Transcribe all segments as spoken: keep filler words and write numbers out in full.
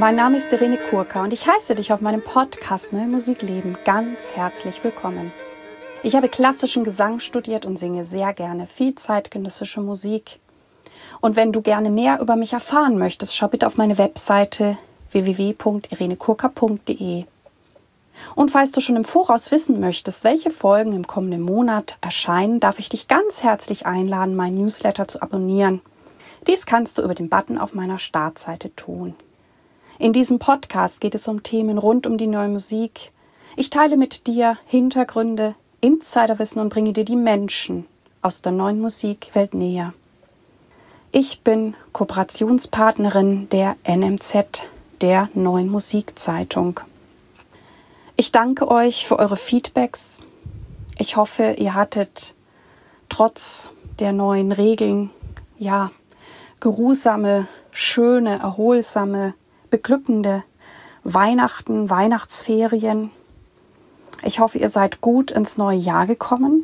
Mein Name ist Irene Kurka und ich heiße dich auf meinem Podcast Neue Musik leben ganz herzlich willkommen. Ich habe klassischen Gesang studiert und singe sehr gerne viel zeitgenössische Musik. Und wenn du gerne mehr über mich erfahren möchtest, schau bitte auf meine Webseite w w w punkt irene kurka punkt d e. Und falls du schon im Voraus wissen möchtest, welche Folgen im kommenden Monat erscheinen, darf ich dich ganz herzlich einladen, meinen Newsletter zu abonnieren. Dies kannst du über den Button auf meiner Startseite tun. In diesem Podcast geht es um Themen rund um die neue Musik. Ich teile mit dir Hintergründe, Insiderwissen und bringe dir die Menschen aus der neuen Musikwelt näher. Ich bin Kooperationspartnerin der N M Z, der Neuen Musikzeitung. Ich danke euch für eure Feedbacks. Ich hoffe, ihr hattet trotz der neuen Regeln, ja, geruhsame, schöne, erholsame, beglückende Weihnachten, Weihnachtsferien. Ich hoffe, ihr seid gut ins neue Jahr gekommen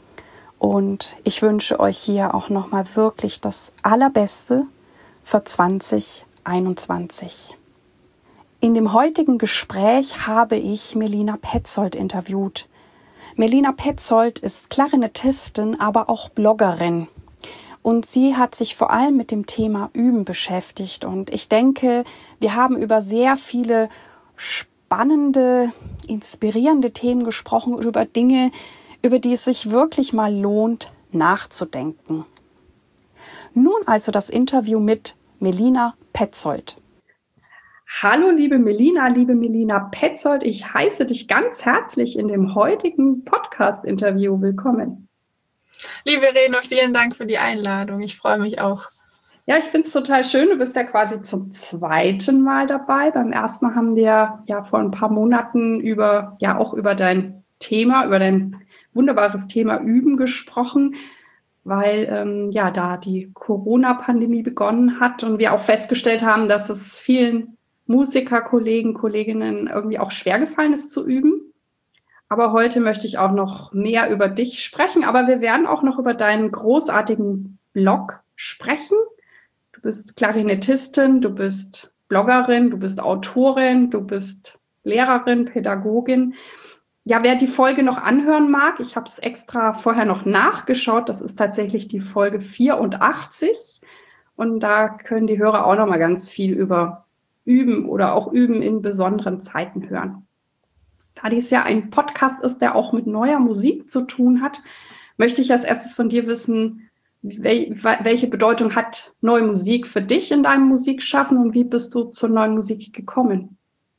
und ich wünsche euch hier auch nochmal wirklich das Allerbeste für zwanzig einundzwanzig. In dem heutigen Gespräch habe ich Melina Petzold interviewt. Melina Petzold ist Klarinettistin, aber auch Bloggerin. Und sie hat sich vor allem mit dem Thema Üben beschäftigt. Und ich denke, wir haben über sehr viele spannende, inspirierende Themen gesprochen, über Dinge, über die es sich wirklich mal lohnt, nachzudenken. Nun also das Interview mit Melina Petzold. Hallo liebe Melina, liebe Melina Petzold, ich heiße dich ganz herzlich in dem heutigen Podcast-Interview. Willkommen. Liebe Irene, vielen Dank für die Einladung. Ich freue mich auch. Ja, ich finde es total schön. Du bist ja quasi zum zweiten Mal dabei. Beim ersten Mal haben wir ja vor ein paar Monaten über, ja auch über dein Thema, über dein wunderbares Thema Üben gesprochen, weil ähm, ja da die Corona-Pandemie begonnen hat und wir auch festgestellt haben, dass es vielen Musiker, Kollegen, Kolleginnen irgendwie auch schwer gefallen ist zu üben. Aber heute möchte ich auch noch mehr über dich sprechen. Aber wir werden auch noch über deinen großartigen Blog sprechen. Du bist Klarinettistin, du bist Bloggerin, du bist Autorin, du bist Lehrerin, Pädagogin. Ja, wer die Folge noch anhören mag, ich habe es extra vorher noch nachgeschaut. Das ist tatsächlich die Folge vierundachtzig. Und da können die Hörer auch noch mal ganz viel über Üben oder auch Üben in besonderen Zeiten hören. Da dies ja ein Podcast ist, der auch mit neuer Musik zu tun hat, möchte ich als erstes von dir wissen, welche Bedeutung hat neue Musik für dich in deinem Musikschaffen und wie bist du zur neuen Musik gekommen?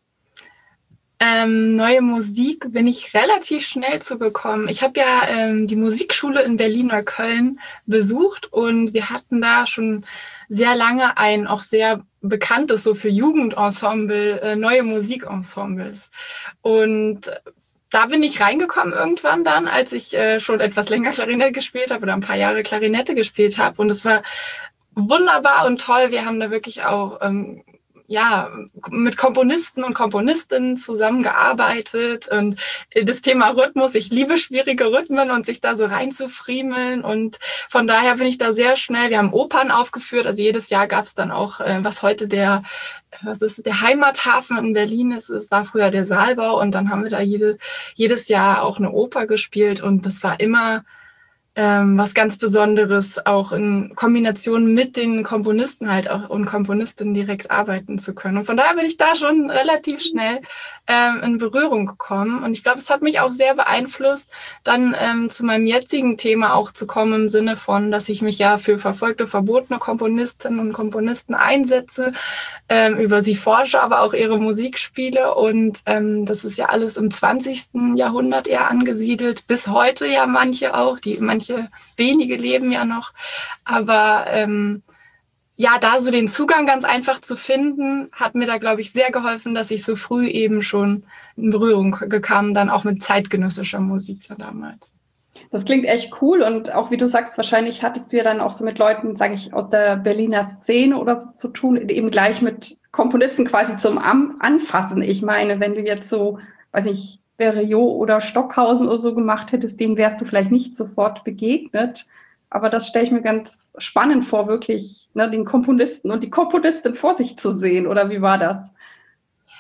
Ähm, neue Musik bin ich relativ schnell zu bekommen. Ich habe ja ähm, die Musikschule in Berlin-Neukölln besucht und wir hatten da schon sehr lange ein auch sehr bekanntes, so für Jugendensemble, äh, neue Musikensembles. Und da bin ich reingekommen irgendwann dann, als ich äh, schon etwas länger Klarinette gespielt habe oder ein paar Jahre Klarinette gespielt habe. Und es war wunderbar und toll. Wir haben da wirklich auch ähm, ja, mit Komponisten und Komponistinnen zusammengearbeitet und das Thema Rhythmus, ich liebe schwierige Rhythmen und sich da so reinzufriemeln und von daher bin ich da sehr schnell, wir haben Opern aufgeführt, also jedes Jahr gab es dann auch, was heute der, was ist der Heimathafen in Berlin ist, es war früher der Saalbau und dann haben wir da jede, jedes Jahr auch eine Oper gespielt und das war immer Ähm, was ganz Besonderes, auch in Kombination mit den Komponisten halt auch und Komponistinnen direkt arbeiten zu können. Und von daher bin ich da schon relativ schnell ähm, in Berührung gekommen. Und ich glaube, es hat mich auch sehr beeinflusst, dann ähm, zu meinem jetzigen Thema auch zu kommen, im Sinne von, dass ich mich ja für verfolgte, verbotene Komponistinnen und Komponisten einsetze, ähm, über sie forsche, aber auch ihre Musik spiele. Und ähm, das ist ja alles im zwanzigsten Jahrhundert eher angesiedelt, bis heute ja manche auch, die manche wenige leben ja noch, aber ähm, ja, da so den Zugang ganz einfach zu finden, hat mir da, glaube ich, sehr geholfen, dass ich so früh eben schon in Berührung kam, dann auch mit zeitgenössischer Musik damals. Das klingt echt cool und auch wie du sagst, wahrscheinlich hattest du ja dann auch so mit Leuten, sage ich, aus der Berliner Szene oder so zu tun, eben gleich mit Komponisten quasi zum Anfassen. Ich meine, wenn du jetzt so, weiß nicht, Berriot oder Stockhausen oder so gemacht hättest, denen wärst du vielleicht nicht sofort begegnet. Aber das stelle ich mir ganz spannend vor, wirklich, ne, den Komponisten und die Komponistin vor sich zu sehen. Oder wie war das?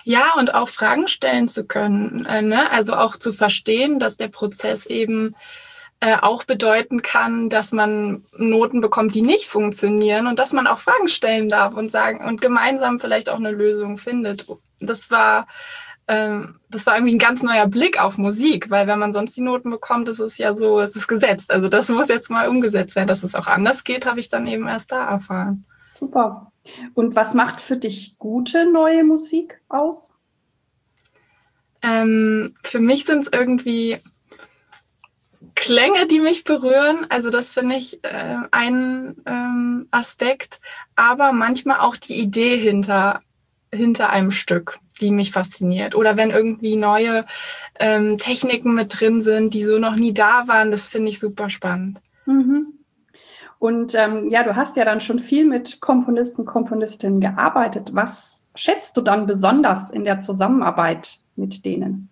Ja, und auch Fragen stellen zu können, äh, ne? Also auch zu verstehen, dass der Prozess eben äh, auch bedeuten kann, dass man Noten bekommt, die nicht funktionieren und dass man auch Fragen stellen darf und sagen und gemeinsam vielleicht auch eine Lösung findet. Das war ähm, das war irgendwie ein ganz neuer Blick auf Musik, weil wenn man sonst die Noten bekommt, ist es ja so, es ist gesetzt. Also das muss jetzt mal umgesetzt werden, dass es auch anders geht, habe ich dann eben erst da erfahren. Super. Und was macht für dich gute neue Musik aus? Ähm, für mich sind es irgendwie Klänge, die mich berühren. Also das finde ich äh, ein ähm, Aspekt. Aber manchmal auch die Idee hinter, hinter einem Stück, die mich fasziniert. Oder wenn irgendwie neue ähm, Techniken mit drin sind, die so noch nie da waren, das finde ich super spannend. Mhm. Und ähm, ja, du hast ja dann schon viel mit Komponisten, Komponistinnen gearbeitet. Was schätzt du dann besonders in der Zusammenarbeit mit denen?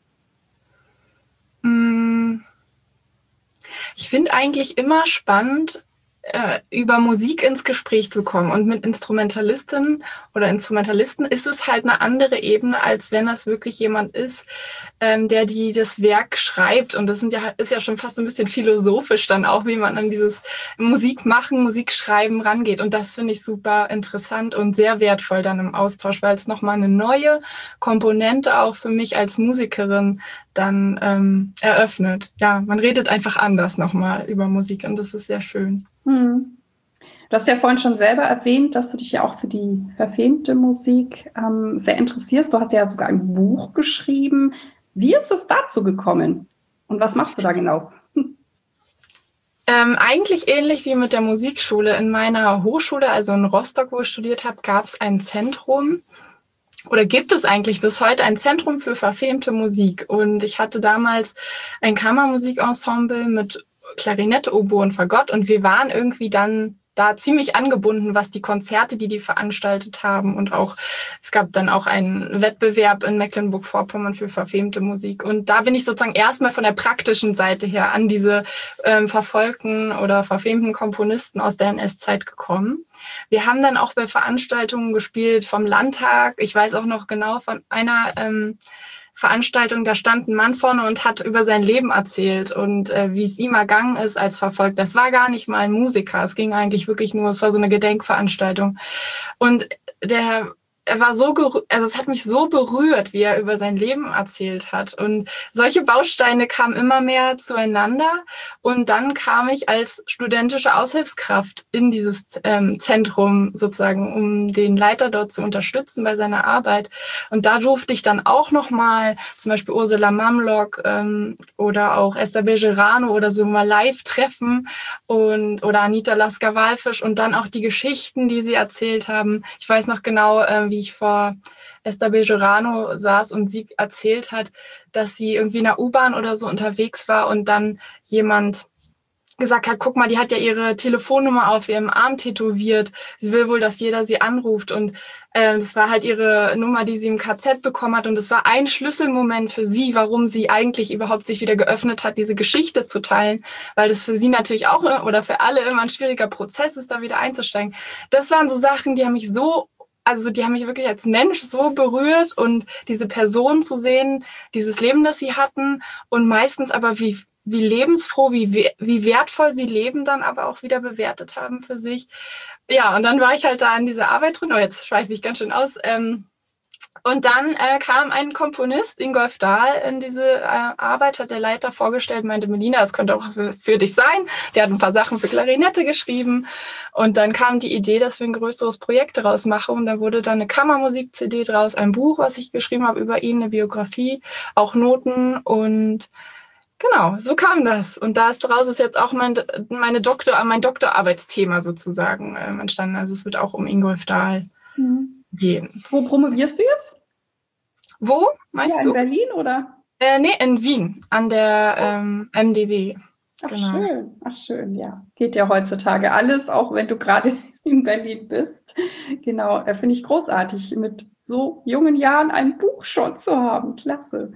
Ich finde eigentlich immer spannend, äh, über Musik ins Gespräch zu kommen. Und mit Instrumentalistinnen oder Instrumentalisten ist es halt eine andere Ebene, als wenn das wirklich jemand ist, ähm, der die das Werk schreibt. Und das sind ja, ist ja schon fast ein bisschen philosophisch dann auch, wie man an dieses Musik machen, Musik schreiben rangeht. Und das finde ich super interessant und sehr wertvoll dann im Austausch, weil es nochmal eine neue Komponente auch für mich als Musikerin dann ähm, eröffnet. Ja, man redet einfach anders nochmal über Musik und das ist sehr schön. Hm. Du hast ja vorhin schon selber erwähnt, dass du dich ja auch für die verfilmte Musik ähm, sehr interessierst. Du hast ja sogar ein Buch geschrieben. Wie ist es dazu gekommen? Und was machst du da genau? Ähm, eigentlich ähnlich wie mit der Musikschule. In meiner Hochschule, also in Rostock, wo ich studiert habe, gab es ein Zentrum, oder gibt es eigentlich bis heute ein Zentrum für verfilmte Musik. Und ich hatte damals ein Kammermusikensemble mit Klarinette, Oboe und Fagott. Und wir waren irgendwie dann da ziemlich angebunden, was die Konzerte, die die veranstaltet haben. Und auch, es gab dann auch einen Wettbewerb in Mecklenburg-Vorpommern für verfilmte Musik. Und da bin ich sozusagen erstmal von der praktischen Seite her an diese ähm, verfolgten oder verfilmten Komponisten aus der N S-Zeit gekommen. Wir haben dann auch bei Veranstaltungen gespielt vom Landtag. Ich weiß auch noch genau von einer ähm, Veranstaltung, da stand ein Mann vorne und hat über sein Leben erzählt und äh, wie es ihm ergangen ist als verfolgt. Das war gar nicht mal ein Musiker. Es ging eigentlich wirklich nur, es war so eine Gedenkveranstaltung. Und der Er war so, gerü- also es hat mich so berührt, wie er über sein Leben erzählt hat. Und solche Bausteine kamen immer mehr zueinander. Und dann kam ich als studentische Aushilfskraft in dieses ähm, Zentrum sozusagen, um den Leiter dort zu unterstützen bei seiner Arbeit. Und da durfte ich dann auch nochmal zum Beispiel Ursula Mamlock ähm, oder auch Esther Bejerano oder so mal live treffen und oder Anita Lasker-Wallfisch und dann auch die Geschichten, die sie erzählt haben. Ich weiß noch genau, ähm, wie ich vor Esther Bejerano saß und sie erzählt hat, dass sie irgendwie in der U-Bahn oder so unterwegs war und dann jemand gesagt hat, guck mal, die hat ja ihre Telefonnummer auf ihrem Arm tätowiert. Sie will wohl, dass jeder sie anruft. Und äh, das war halt ihre Nummer, die sie im K Z bekommen hat. Und das war ein Schlüsselmoment für sie, warum sie eigentlich überhaupt sich wieder geöffnet hat, diese Geschichte zu teilen. Weil das für sie natürlich auch oder für alle immer ein schwieriger Prozess ist, da wieder einzusteigen. Das waren so Sachen, die haben mich so Also die haben mich wirklich als Mensch so berührt und diese Person zu sehen, dieses Leben, das sie hatten und meistens aber wie wie lebensfroh, wie wie wertvoll sie Leben dann aber auch wieder bewertet haben für sich. Ja, und dann war ich halt da in dieser Arbeit drin. Oh, jetzt schweife ich ganz schön aus. Ähm, und dann äh, kam ein Komponist, Ingolf Dahl, in diese äh, Arbeit, hat der Leiter vorgestellt, meinte, Melina, das könnte auch für, für dich sein. Der hat ein paar Sachen für Klarinette geschrieben. Und dann kam die Idee, dass wir ein größeres Projekt daraus machen. Und dann wurde dann eine Kammermusik-C D draus, ein Buch, was ich geschrieben habe über ihn, eine Biografie, auch Noten. Und genau, so kam das. Und da ist daraus ist jetzt auch mein, meine Doktor, mein Doktorarbeitsthema sozusagen äh, entstanden. Also es wird auch um Ingolf Dahl mhm. gehen. Wo promovierst du jetzt? Wo, meinst ja, du? In Berlin, oder? Äh, nee, in Wien, an der ähm, M D W. Ach, genau. schön. Ach, schön, ja. Geht ja heutzutage alles, auch wenn du gerade in Berlin bist. Genau, finde ich großartig, mit so jungen Jahren ein Buch schon zu haben. Klasse.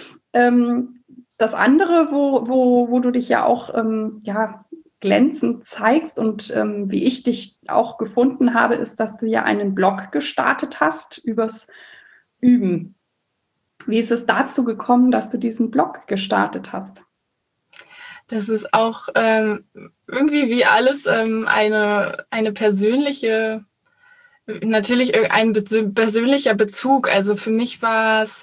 Ähm, das andere, wo, wo, wo du dich ja auch ähm, ja, glänzend zeigst und ähm, wie ich dich auch gefunden habe, ist, dass du ja einen Blog gestartet hast übers Üben. Wie ist es dazu gekommen, dass du diesen Blog gestartet hast? Das ist auch ähm, irgendwie wie alles ähm, eine, eine persönliche, natürlich ein be- persönlicher Bezug. Also für mich war es,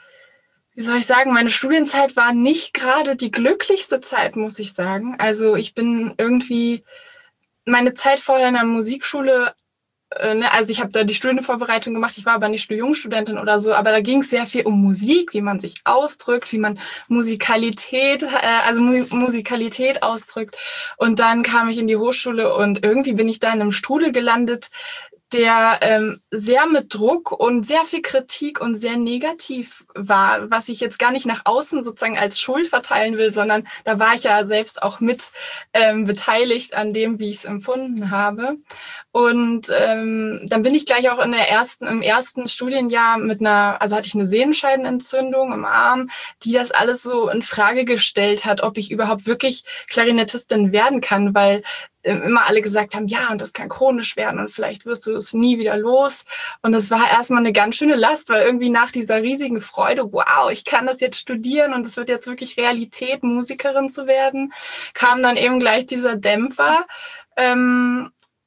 wie soll ich sagen, meine Studienzeit war nicht gerade die glücklichste Zeit, muss ich sagen. Also ich bin irgendwie, meine Zeit vorher in der Musikschule, äh, ne, also ich habe da die Studienvorbereitung gemacht, ich war aber nicht Jungstudentin oder so, aber da ging es sehr viel um Musik, wie man sich ausdrückt, wie man Musikalität, äh, also Mu- Musikalität ausdrückt. Und dann kam ich in die Hochschule und irgendwie bin ich da in einem Strudel gelandet, der ähm, sehr mit Druck und sehr viel Kritik und sehr negativ war, was ich jetzt gar nicht nach außen sozusagen als Schuld verteilen will, sondern da war ich ja selbst auch mit ähm, beteiligt an dem, wie ich es empfunden habe. Und ähm, dann bin ich gleich auch in der ersten, im ersten Studienjahr mit einer, also hatte ich eine Sehenscheidenentzündung im Arm, die das alles so in Frage gestellt hat, ob ich überhaupt wirklich Klarinettistin werden kann, weil immer alle gesagt haben, ja, und das kann chronisch werden und vielleicht wirst du es nie wieder los. Und das war erstmal eine ganz schöne Last, weil irgendwie nach dieser riesigen Freude, wow, ich kann das jetzt studieren und es wird jetzt wirklich Realität, Musikerin zu werden, kam dann eben gleich dieser Dämpfer. Ähm,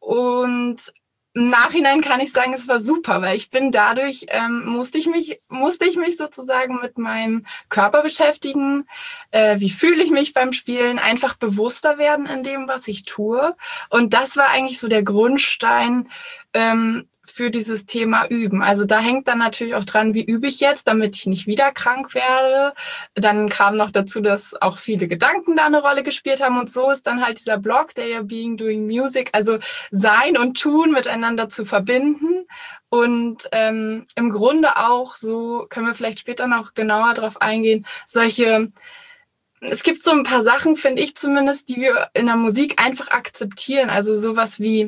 und im Nachhinein kann ich sagen, es war super, weil ich bin dadurch, ähm, musste ich mich, musste ich mich sozusagen mit meinem Körper beschäftigen. Äh, wie fühle ich mich beim Spielen? Einfach bewusster werden in dem, was ich tue. Und das war eigentlich so der Grundstein, ähm, für dieses Thema Üben. Also da hängt dann natürlich auch dran, wie übe ich jetzt, damit ich nicht wieder krank werde. Dann kam noch dazu, dass auch viele Gedanken da eine Rolle gespielt haben. Und so ist dann halt dieser Blog, der ja Being Doing Music, also Sein und Tun miteinander zu verbinden. Und ähm, im Grunde auch, so können wir vielleicht später noch genauer drauf eingehen, solche, es gibt so ein paar Sachen, finde ich zumindest, die wir in der Musik einfach akzeptieren. Also sowas wie,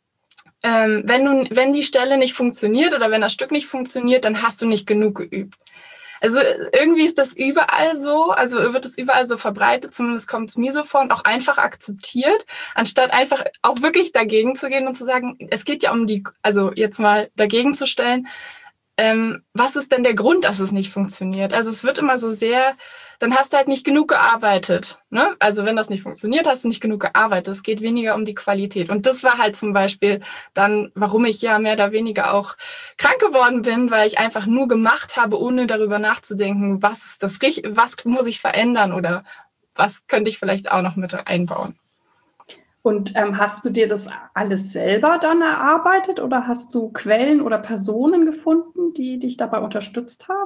ähm, wenn du, wenn die Stelle nicht funktioniert oder wenn das Stück nicht funktioniert, dann hast du nicht genug geübt. Also irgendwie ist das überall so, also wird es überall so verbreitet, zumindest kommt es mir so vor und auch einfach akzeptiert, anstatt einfach auch wirklich dagegen zu gehen und zu sagen, es geht ja um die, also jetzt mal dagegen zu stellen, ähm, was ist denn der Grund, dass es nicht funktioniert? Also es wird immer so sehr, dann hast du halt nicht genug gearbeitet. Ne? Also wenn das nicht funktioniert, hast du nicht genug gearbeitet. Es geht weniger um die Qualität. Und das war halt zum Beispiel dann, warum ich ja mehr oder weniger auch krank geworden bin, weil ich einfach nur gemacht habe, ohne darüber nachzudenken, was ist das, was muss ich verändern oder was könnte ich vielleicht auch noch mit einbauen. Und ähm, hast du dir das alles selber dann erarbeitet oder hast du Quellen oder Personen gefunden, die dich dabei unterstützt haben?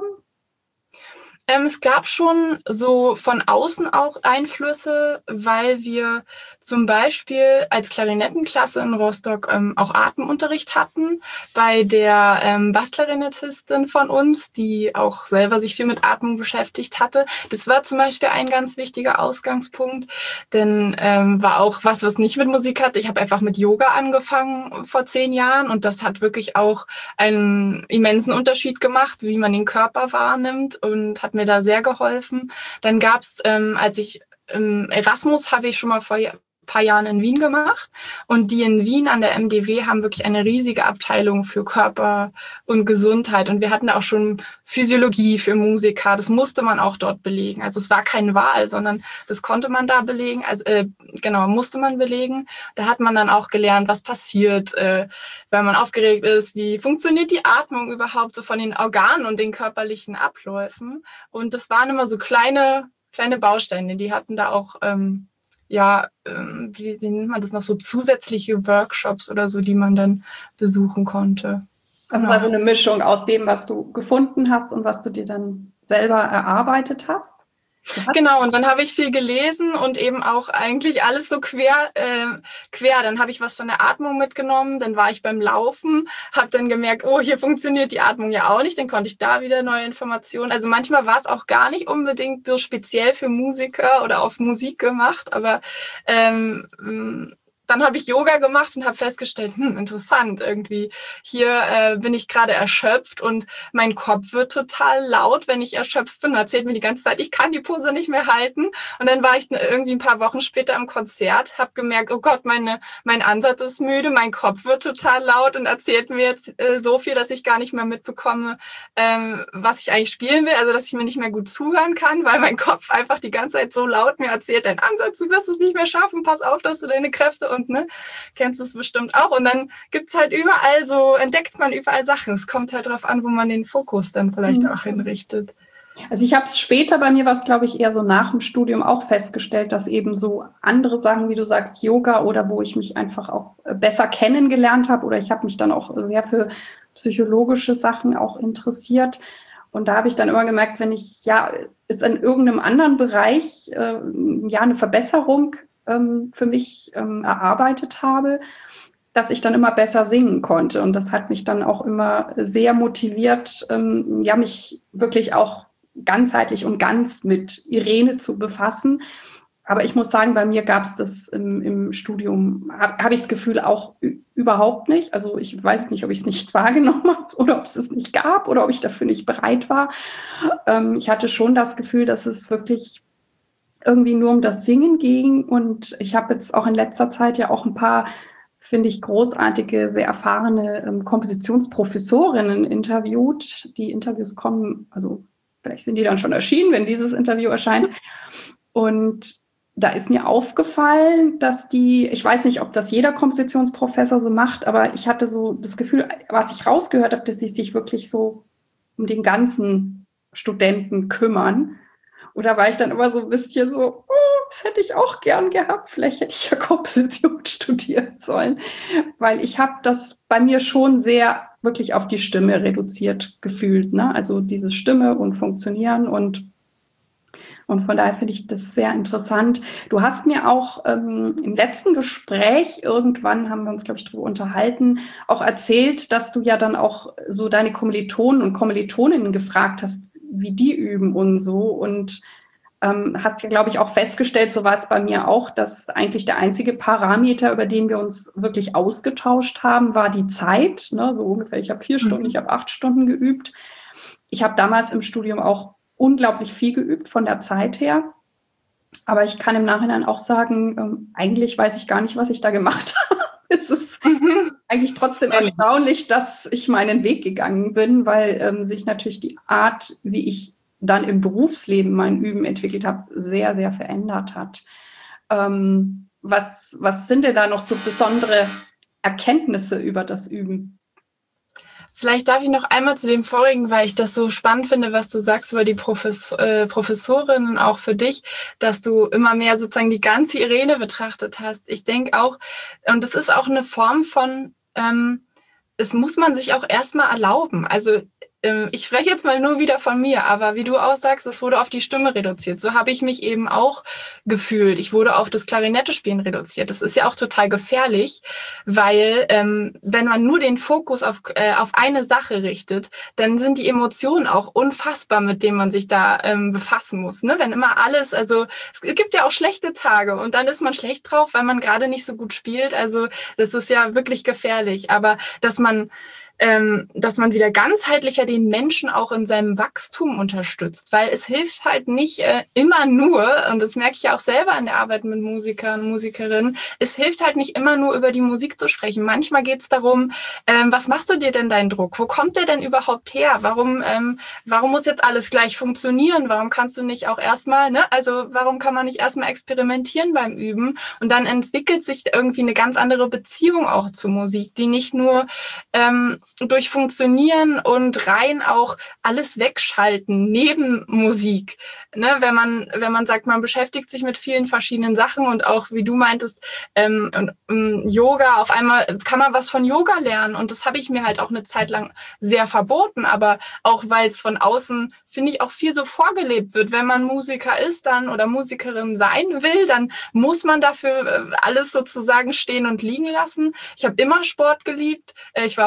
Ähm, es gab schon so von außen auch Einflüsse, weil wir zum Beispiel als Klarinettenklasse in Rostock ähm, auch Atemunterricht hatten bei der ähm, Bassklarinettistin von uns, die auch selber sich viel mit Atmung beschäftigt hatte. Das war zum Beispiel ein ganz wichtiger Ausgangspunkt, denn ähm, war auch was, was nicht mit Musik hatte. Ich habe einfach mit Yoga angefangen vor zehn Jahren und das hat wirklich auch einen immensen Unterschied gemacht, wie man den Körper wahrnimmt und hat mir da sehr geholfen. Dann gab es, ähm, als ich ähm, Erasmus habe ich schon mal vor ein paar Jahren in Wien gemacht und die in Wien an der M D W haben wirklich eine riesige Abteilung für Körper und Gesundheit und wir hatten da auch schon Physiologie für Musiker, das musste man auch dort belegen. Also es war keine Wahl, sondern das konnte man da belegen, also äh, genau, musste man belegen. Da hat man dann auch gelernt, was passiert, äh, wenn man aufgeregt ist, wie funktioniert die Atmung überhaupt so von den Organen und den körperlichen Abläufen. Und das waren immer so kleine, kleine Bausteine, die hatten da auch, ähm, ja, ähm, wie, wie nennt man das noch, so zusätzliche Workshops oder so, die man dann besuchen konnte. Also es war so eine Mischung aus dem, was du gefunden hast und was du dir dann selber erarbeitet hast? Genau, und dann habe ich viel gelesen und eben auch eigentlich alles so quer. Äh, quer. Dann habe ich was von der Atmung mitgenommen, dann war ich beim Laufen, habe dann gemerkt, oh, hier funktioniert die Atmung ja auch nicht, dann konnte ich da wieder neue Informationen. Also manchmal war es auch gar nicht unbedingt so speziell für Musiker oder auf Musik gemacht, aber ähm, dann habe ich Yoga gemacht und habe festgestellt, hm, interessant, irgendwie hier äh, bin ich gerade erschöpft und mein Kopf wird total laut, wenn ich erschöpft bin. Erzählt mir die ganze Zeit, ich kann die Pose nicht mehr halten. Und dann war ich irgendwie ein paar Wochen später am Konzert, habe gemerkt, oh Gott, meine, mein Ansatz ist müde, mein Kopf wird total laut und erzählt mir jetzt äh, so viel, dass ich gar nicht mehr mitbekomme, ähm, was ich eigentlich spielen will. Also, dass ich mir nicht mehr gut zuhören kann, weil mein Kopf einfach die ganze Zeit so laut mir erzählt, dein Ansatz, du wirst es nicht mehr schaffen, pass auf, dass du deine Kräfte und, ne, kennst es bestimmt auch. Und dann gibt's halt überall so, entdeckt man überall Sachen. Es kommt halt drauf an, wo man den Fokus dann vielleicht mhm. auch hinrichtet. Also ich habe es später, bei mir war es, glaube ich, eher so nach dem Studium auch festgestellt, dass eben so andere Sachen, wie du sagst, Yoga oder wo ich mich einfach auch besser kennengelernt habe oder ich habe mich dann auch sehr für psychologische Sachen auch interessiert. Und da habe ich dann immer gemerkt, wenn ich ja es in irgendeinem anderen Bereich äh, ja eine Verbesserung ähm, für mich ähm, erarbeitet habe, dass ich dann immer besser singen konnte. Und das hat mich dann auch immer sehr motiviert, ähm, ja, mich wirklich auch ganzheitlich und ganz mit Irene zu befassen. Aber ich muss sagen, bei mir gab es das im, im Studium, habe hab ich das Gefühl auch ü- überhaupt nicht. Also ich weiß nicht, ob ich es nicht wahrgenommen habe oder ob es es nicht gab oder ob ich dafür nicht bereit war. Ähm, ich hatte schon das Gefühl, dass es wirklich irgendwie nur um das Singen ging. Und ich habe jetzt auch in letzter Zeit ja auch ein paar, finde ich, großartige, sehr erfahrene ähm, Kompositionsprofessorinnen interviewt. Die Interviews kommen, also vielleicht sind die dann schon erschienen, wenn dieses Interview erscheint. Und da ist mir aufgefallen, dass die, ich weiß nicht, ob das jeder Kompositionsprofessor so macht, aber ich hatte so das Gefühl, was ich rausgehört habe, dass sie sich wirklich so um den ganzen Studenten kümmern. Und da war ich dann immer so ein bisschen so, oh, das hätte ich auch gern gehabt. Vielleicht hätte ich ja Komposition studieren sollen. Weil ich habe das bei mir schon sehr wirklich auf die Stimme reduziert gefühlt, ne? Also diese Stimme und Funktionieren und und von daher finde ich das sehr interessant. Du hast mir auch ähm, im letzten Gespräch, irgendwann haben wir uns, glaube ich, darüber unterhalten, auch erzählt, dass du ja dann auch so deine Kommilitonen und Kommilitoninnen gefragt hast, wie die üben und so. Und ähm, hast ja, glaube ich, auch festgestellt, so war es bei mir auch, dass eigentlich der einzige Parameter, über den wir uns wirklich ausgetauscht haben, war die Zeit. Ne? So ungefähr, ich habe vier Stunden, ich habe acht Stunden geübt. Ich habe damals im Studium auch unglaublich viel geübt von der Zeit her. Aber ich kann im Nachhinein auch sagen, ähm, eigentlich weiß ich gar nicht, was ich da gemacht habe. Es ist mhm. eigentlich trotzdem erstaunlich, dass ich meinen Weg gegangen bin, weil ähm, sich natürlich die Art, wie ich dann im Berufsleben mein Üben entwickelt habe, sehr, sehr verändert hat. Ähm, was, was sind denn da noch so besondere Erkenntnisse über das Üben? Vielleicht darf ich noch einmal zu dem vorigen, weil ich das so spannend finde, was du sagst über die Profes- äh, Professorinnen, auch für dich, dass du immer mehr sozusagen die ganze Irene betrachtet hast. Ich denke auch, und das ist auch eine Form von, ähm, es muss man sich auch erstmal erlauben. Also ich spreche jetzt mal nur wieder von mir, aber wie du auch sagst, es wurde auf die Stimme reduziert. So habe ich mich eben auch gefühlt. Ich wurde auf das Klarinettespielen reduziert. Das ist ja auch total gefährlich, weil ähm, wenn man nur den Fokus auf, äh, auf eine Sache richtet, dann sind die Emotionen auch unfassbar, mit denen man sich da ähm, befassen muss. Ne? Wenn immer alles, also es gibt ja auch schlechte Tage und dann ist man schlecht drauf, weil man gerade nicht so gut spielt. Also das ist ja wirklich gefährlich. Aber dass man Ähm, dass man wieder ganzheitlicher den Menschen auch in seinem Wachstum unterstützt, weil es hilft halt nicht äh, immer nur, und das merke ich ja auch selber in der Arbeit mit Musikern und Musikerinnen, es hilft halt nicht immer nur über die Musik zu sprechen. Manchmal geht es darum, ähm, was machst du dir denn deinen Druck? Wo kommt der denn überhaupt her? Warum, ähm, warum muss jetzt alles gleich funktionieren? Warum kannst du nicht auch erstmal, ne? Also warum kann man nicht erstmal experimentieren beim Üben? Und dann entwickelt sich irgendwie eine ganz andere Beziehung auch zur Musik, die nicht nur ähm, durch Funktionieren und rein auch alles wegschalten neben Musik. Ne, wenn man wenn man sagt, man beschäftigt sich mit vielen verschiedenen Sachen und auch, wie du meintest, ähm, ähm, Yoga, auf einmal kann man was von Yoga lernen und das habe ich mir halt auch eine Zeit lang sehr verboten, aber auch weil es von außen, finde ich, auch viel so vorgelebt wird. Wenn man Musiker ist dann oder Musikerin sein will, dann muss man dafür alles sozusagen stehen und liegen lassen. Ich habe immer Sport geliebt. Ich war auf einer Sportschule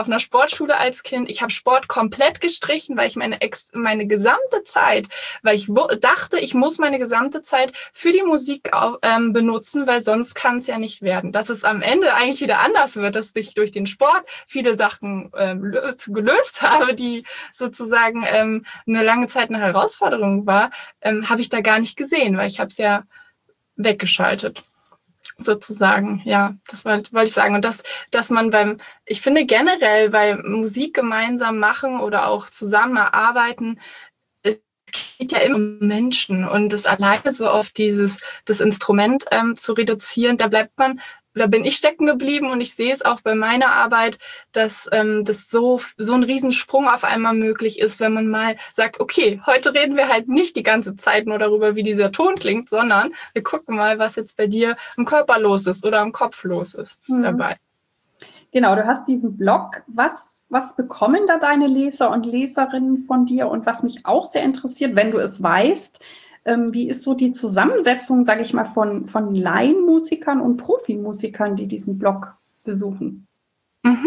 Sportschule als Kind. Ich habe Sport komplett gestrichen, weil ich meine, ex meine gesamte Zeit, weil ich dachte, ich muss meine gesamte Zeit für die Musik ähm, benutzen, weil sonst kann es ja nicht werden. Dass es am Ende eigentlich wieder anders wird, dass ich durch den Sport viele Sachen ähm, gelöst habe, die sozusagen ähm, eine lange Zeit eine Herausforderung war, ähm, habe ich da gar nicht gesehen, weil ich habe es ja weggeschaltet. Sozusagen, ja, das wollte wollt ich sagen. Und das, dass man beim, ich finde generell bei Musik gemeinsam machen oder auch zusammenarbeiten, es geht ja immer um Menschen und das alleine so auf dieses, das Instrument ähm, zu reduzieren, da bleibt man, da bin ich stecken geblieben und ich sehe es auch bei meiner Arbeit, dass ähm, das so, so ein Riesensprung auf einmal möglich ist, wenn man mal sagt, okay, heute reden wir halt nicht die ganze Zeit nur darüber, wie dieser Ton klingt, sondern wir gucken mal, was jetzt bei dir im Körper los ist oder im Kopf los ist mhm. dabei. Genau, du hast diesen Blog. Was, was bekommen da deine Leser und Leserinnen von dir? Und was mich auch sehr interessiert, wenn du es weißt, Ähm, wie ist so die Zusammensetzung, sage ich mal, von, von Laienmusikern und Profimusikern, die diesen Blog besuchen? Mhm.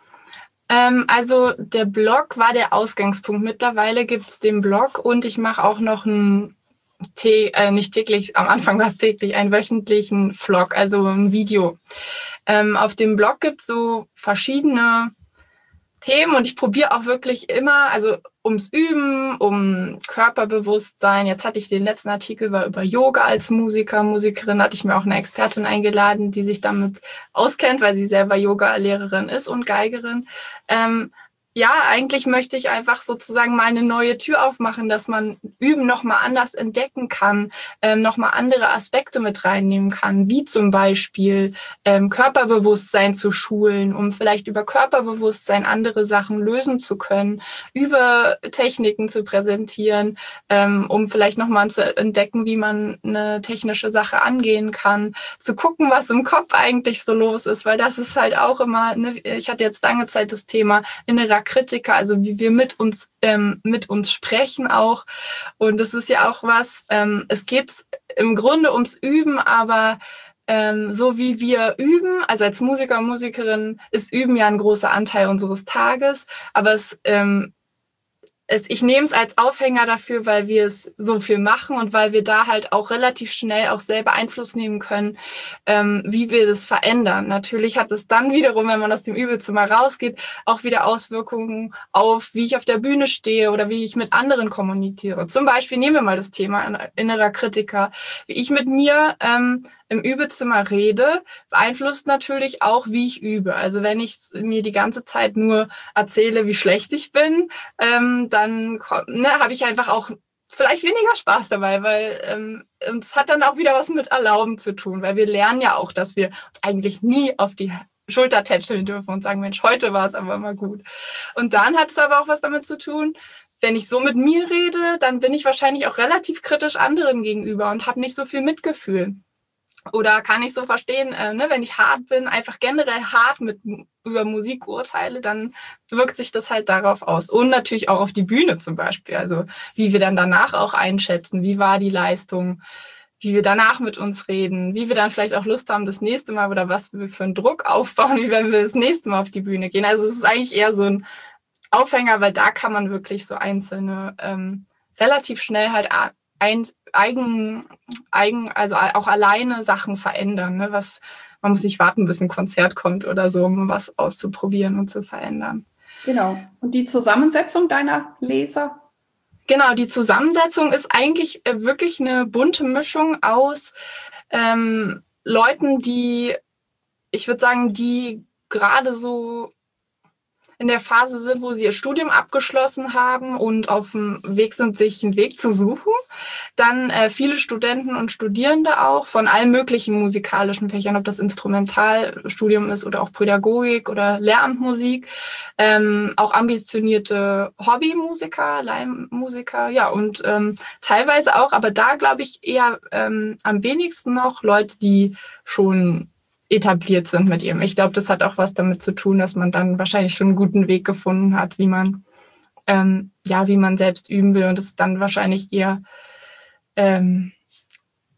Ähm, also der Blog war der Ausgangspunkt. Mittlerweile gibt es den Blog und ich mache auch noch einen, äh, nicht täglich, am Anfang war es täglich, einen wöchentlichen Vlog, also ein Video. Ähm, auf dem Blog gibt es so verschiedene Themen und ich probiere auch wirklich immer, also ums Üben, um Körperbewusstsein. Jetzt hatte ich den letzten Artikel war über Yoga als Musiker, Musikerin, hatte ich mir auch eine Expertin eingeladen, die sich damit auskennt, weil sie selber Yoga-Lehrerin ist und Geigerin. Ähm, ja, eigentlich möchte ich einfach sozusagen mal eine neue Tür aufmachen, dass man Üben nochmal anders entdecken kann, ähm, nochmal andere Aspekte mit reinnehmen kann, wie zum Beispiel ähm, Körperbewusstsein zu schulen, um vielleicht über Körperbewusstsein andere Sachen lösen zu können, über Techniken zu präsentieren, ähm, um vielleicht nochmal zu entdecken, wie man eine technische Sache angehen kann, zu gucken, was im Kopf eigentlich so los ist, weil das ist halt auch immer, ne, ich hatte jetzt lange Zeit das Thema innerer Kritiker, also wie wir mit uns ähm, mit uns sprechen auch. Und das ist ja auch was, ähm, es geht im Grunde ums Üben, aber ähm, so wie wir üben, also als Musiker und Musikerin ist Üben ja ein großer Anteil unseres Tages, aber es ähm, Es, ich nehme es als Aufhänger dafür, weil wir es so viel machen und weil wir da halt auch relativ schnell auch selber Einfluss nehmen können, ähm, wie wir das verändern. Natürlich hat es dann wiederum, wenn man aus dem Übelzimmer rausgeht, auch wieder Auswirkungen auf, wie ich auf der Bühne stehe oder wie ich mit anderen kommuniziere. Zum Beispiel nehmen wir mal das Thema innerer Kritiker. Wie ich mit mir ähm, im Übezimmer rede, beeinflusst natürlich auch, wie ich übe. Also wenn ich mir die ganze Zeit nur erzähle, wie schlecht ich bin, ähm, dann ne, habe ich einfach auch vielleicht weniger Spaß dabei, weil ähm, es hat dann auch wieder was mit Erlauben zu tun, weil wir lernen ja auch, dass wir uns eigentlich nie auf die Schulter tätscheln dürfen und sagen, Mensch, heute war es aber mal gut. Und dann hat es aber auch was damit zu tun, wenn ich so mit mir rede, dann bin ich wahrscheinlich auch relativ kritisch anderen gegenüber und habe nicht so viel Mitgefühl. Oder kann ich so verstehen, äh, ne, wenn ich hart bin, einfach generell hart mit über Musik urteile, dann wirkt sich das halt darauf aus. Und natürlich auch auf die Bühne zum Beispiel. Also wie wir dann danach auch einschätzen, wie war die Leistung, wie wir danach mit uns reden, wie wir dann vielleicht auch Lust haben, das nächste Mal oder was wir für einen Druck aufbauen, wie wenn wir das nächste Mal auf die Bühne gehen. Also es ist eigentlich eher so ein Aufhänger, weil da kann man wirklich so einzelne ähm, relativ schnell halt ein, eigen, eigen, also auch alleine Sachen verändern. Ne? Was, man muss nicht warten, bis ein Konzert kommt oder so, um was auszuprobieren und zu verändern. Genau. Und die Zusammensetzung deiner Leser? Genau, die Zusammensetzung ist eigentlich wirklich eine bunte Mischung aus ähm, Leuten, die, ich würde sagen, die gerade so in der Phase sind, wo sie ihr Studium abgeschlossen haben und auf dem Weg sind, sich einen Weg zu suchen. Dann äh, viele Studenten und Studierende auch von allen möglichen musikalischen Fächern, ob das Instrumentalstudium ist oder auch Pädagogik oder Lehramtmusik. Ähm, auch ambitionierte Hobbymusiker, Laienmusiker, ja, und ähm, teilweise auch, aber da glaube ich eher ähm, am wenigsten noch Leute, die schon etabliert sind mit ihm. Ich glaube, das hat auch was damit zu tun, dass man dann wahrscheinlich schon einen guten Weg gefunden hat, wie man ähm, ja, wie man selbst üben will und es dann wahrscheinlich eher ähm,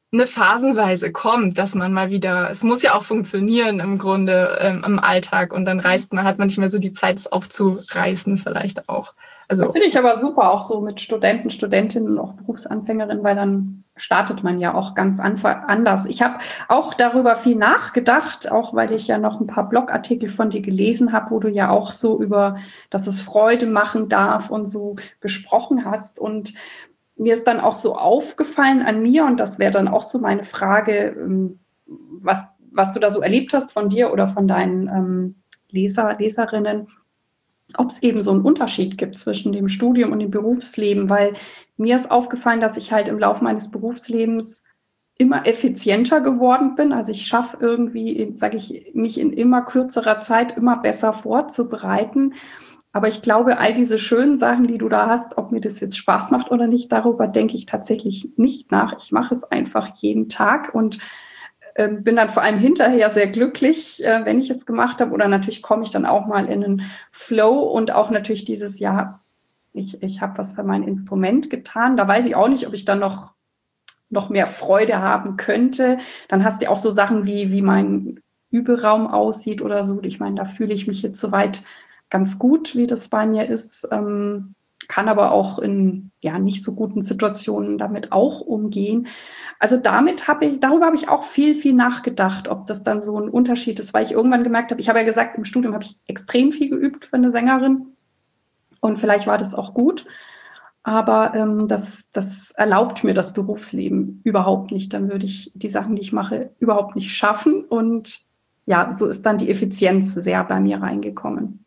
eine phasenweise kommt, dass man mal wieder, es muss ja auch funktionieren im Grunde ähm, im Alltag und dann reißt man, hat man nicht mehr so die Zeit, es aufzureißen vielleicht auch. Also, das finde ich aber super, auch so mit Studenten, Studentinnen, auch Berufsanfängerinnen, weil dann startet man ja auch ganz anders. Ich habe auch darüber viel nachgedacht, auch weil ich ja noch ein paar Blogartikel von dir gelesen habe, wo du ja auch so über, dass es Freude machen darf und so gesprochen hast. Und mir ist dann auch so aufgefallen an mir, und das wäre dann auch so meine Frage, was, was du da so erlebt hast von dir oder von deinen ähm, Leser, Leserinnen, ob es eben so einen Unterschied gibt zwischen dem Studium und dem Berufsleben, weil mir ist aufgefallen, dass ich halt im Laufe meines Berufslebens immer effizienter geworden bin. Also ich schaffe irgendwie, sage ich, mich in immer kürzerer Zeit immer besser vorzubereiten. Aber ich glaube, all diese schönen Sachen, die du da hast, ob mir das jetzt Spaß macht oder nicht, darüber denke ich tatsächlich nicht nach. Ich mache es einfach jeden Tag und äh, bin dann vor allem hinterher sehr glücklich, äh, wenn ich es gemacht habe. Oder natürlich komme ich dann auch mal in einen Flow und auch natürlich dieses Jahr, ich, ich habe was für mein Instrument getan. Da weiß ich auch nicht, ob ich dann noch, noch mehr Freude haben könnte. Dann hast du auch so Sachen wie, wie mein Überaum aussieht oder so. Ich meine, da fühle ich mich jetzt soweit ganz gut, wie das bei mir ist, ähm, kann aber auch in ja nicht so guten Situationen damit auch umgehen. Also damit habe ich, darüber habe ich auch viel, viel nachgedacht, ob das dann so ein Unterschied ist, weil ich irgendwann gemerkt habe, ich habe ja gesagt, im Studium habe ich extrem viel geübt für eine Sängerin und vielleicht war das auch gut, aber ähm, das, das erlaubt mir das Berufsleben überhaupt nicht. Dann würde ich die Sachen, die ich mache, überhaupt nicht schaffen und ja, so ist dann die Effizienz sehr bei mir reingekommen.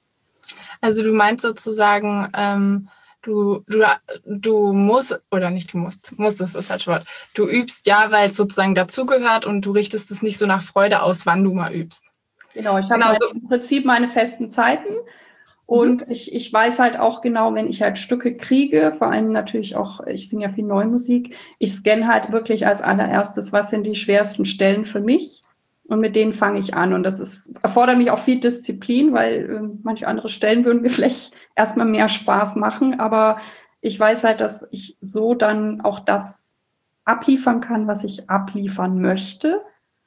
Also du meinst sozusagen, ähm, du, du, du musst, oder nicht du musst, musst ist das falsche Wort, du übst ja, weil es sozusagen dazugehört und du richtest es nicht so nach Freude aus, wann du mal übst. Genau, ich habe genau. so. im Prinzip meine festen Zeiten und mhm. ich, ich weiß halt auch genau, wenn ich halt Stücke kriege, vor allem natürlich auch, ich singe ja viel Neumusik, ich scanne halt wirklich als allererstes, was sind die schwersten Stellen für mich. Und mit denen fange ich an. Und das ist, erfordert mich auch viel Disziplin, weil äh, manche andere Stellen würden mir vielleicht erstmal mehr Spaß machen. Aber ich weiß halt, dass ich so dann auch das abliefern kann, was ich abliefern möchte.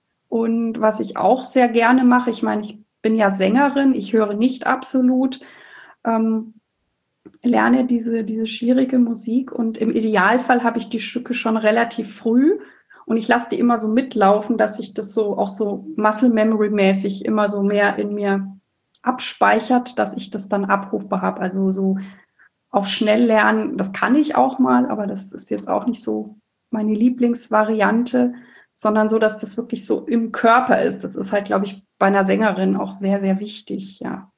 Und was ich auch sehr gerne mache, ich meine, ich bin ja Sängerin, ich höre nicht absolut, ähm, lerne diese, diese schwierige Musik. Und im Idealfall habe ich die Stücke schon relativ früh. Und ich lasse die immer so mitlaufen, dass sich das so auch so Muscle Memory mäßig immer so mehr in mir abspeichert, dass ich das dann abrufbar habe. Also so auf schnell lernen, das kann ich auch mal, aber das ist jetzt auch nicht so meine Lieblingsvariante, sondern so, dass das wirklich so im Körper ist. Das ist halt, glaube ich, bei einer Sängerin auch sehr, sehr wichtig, ja.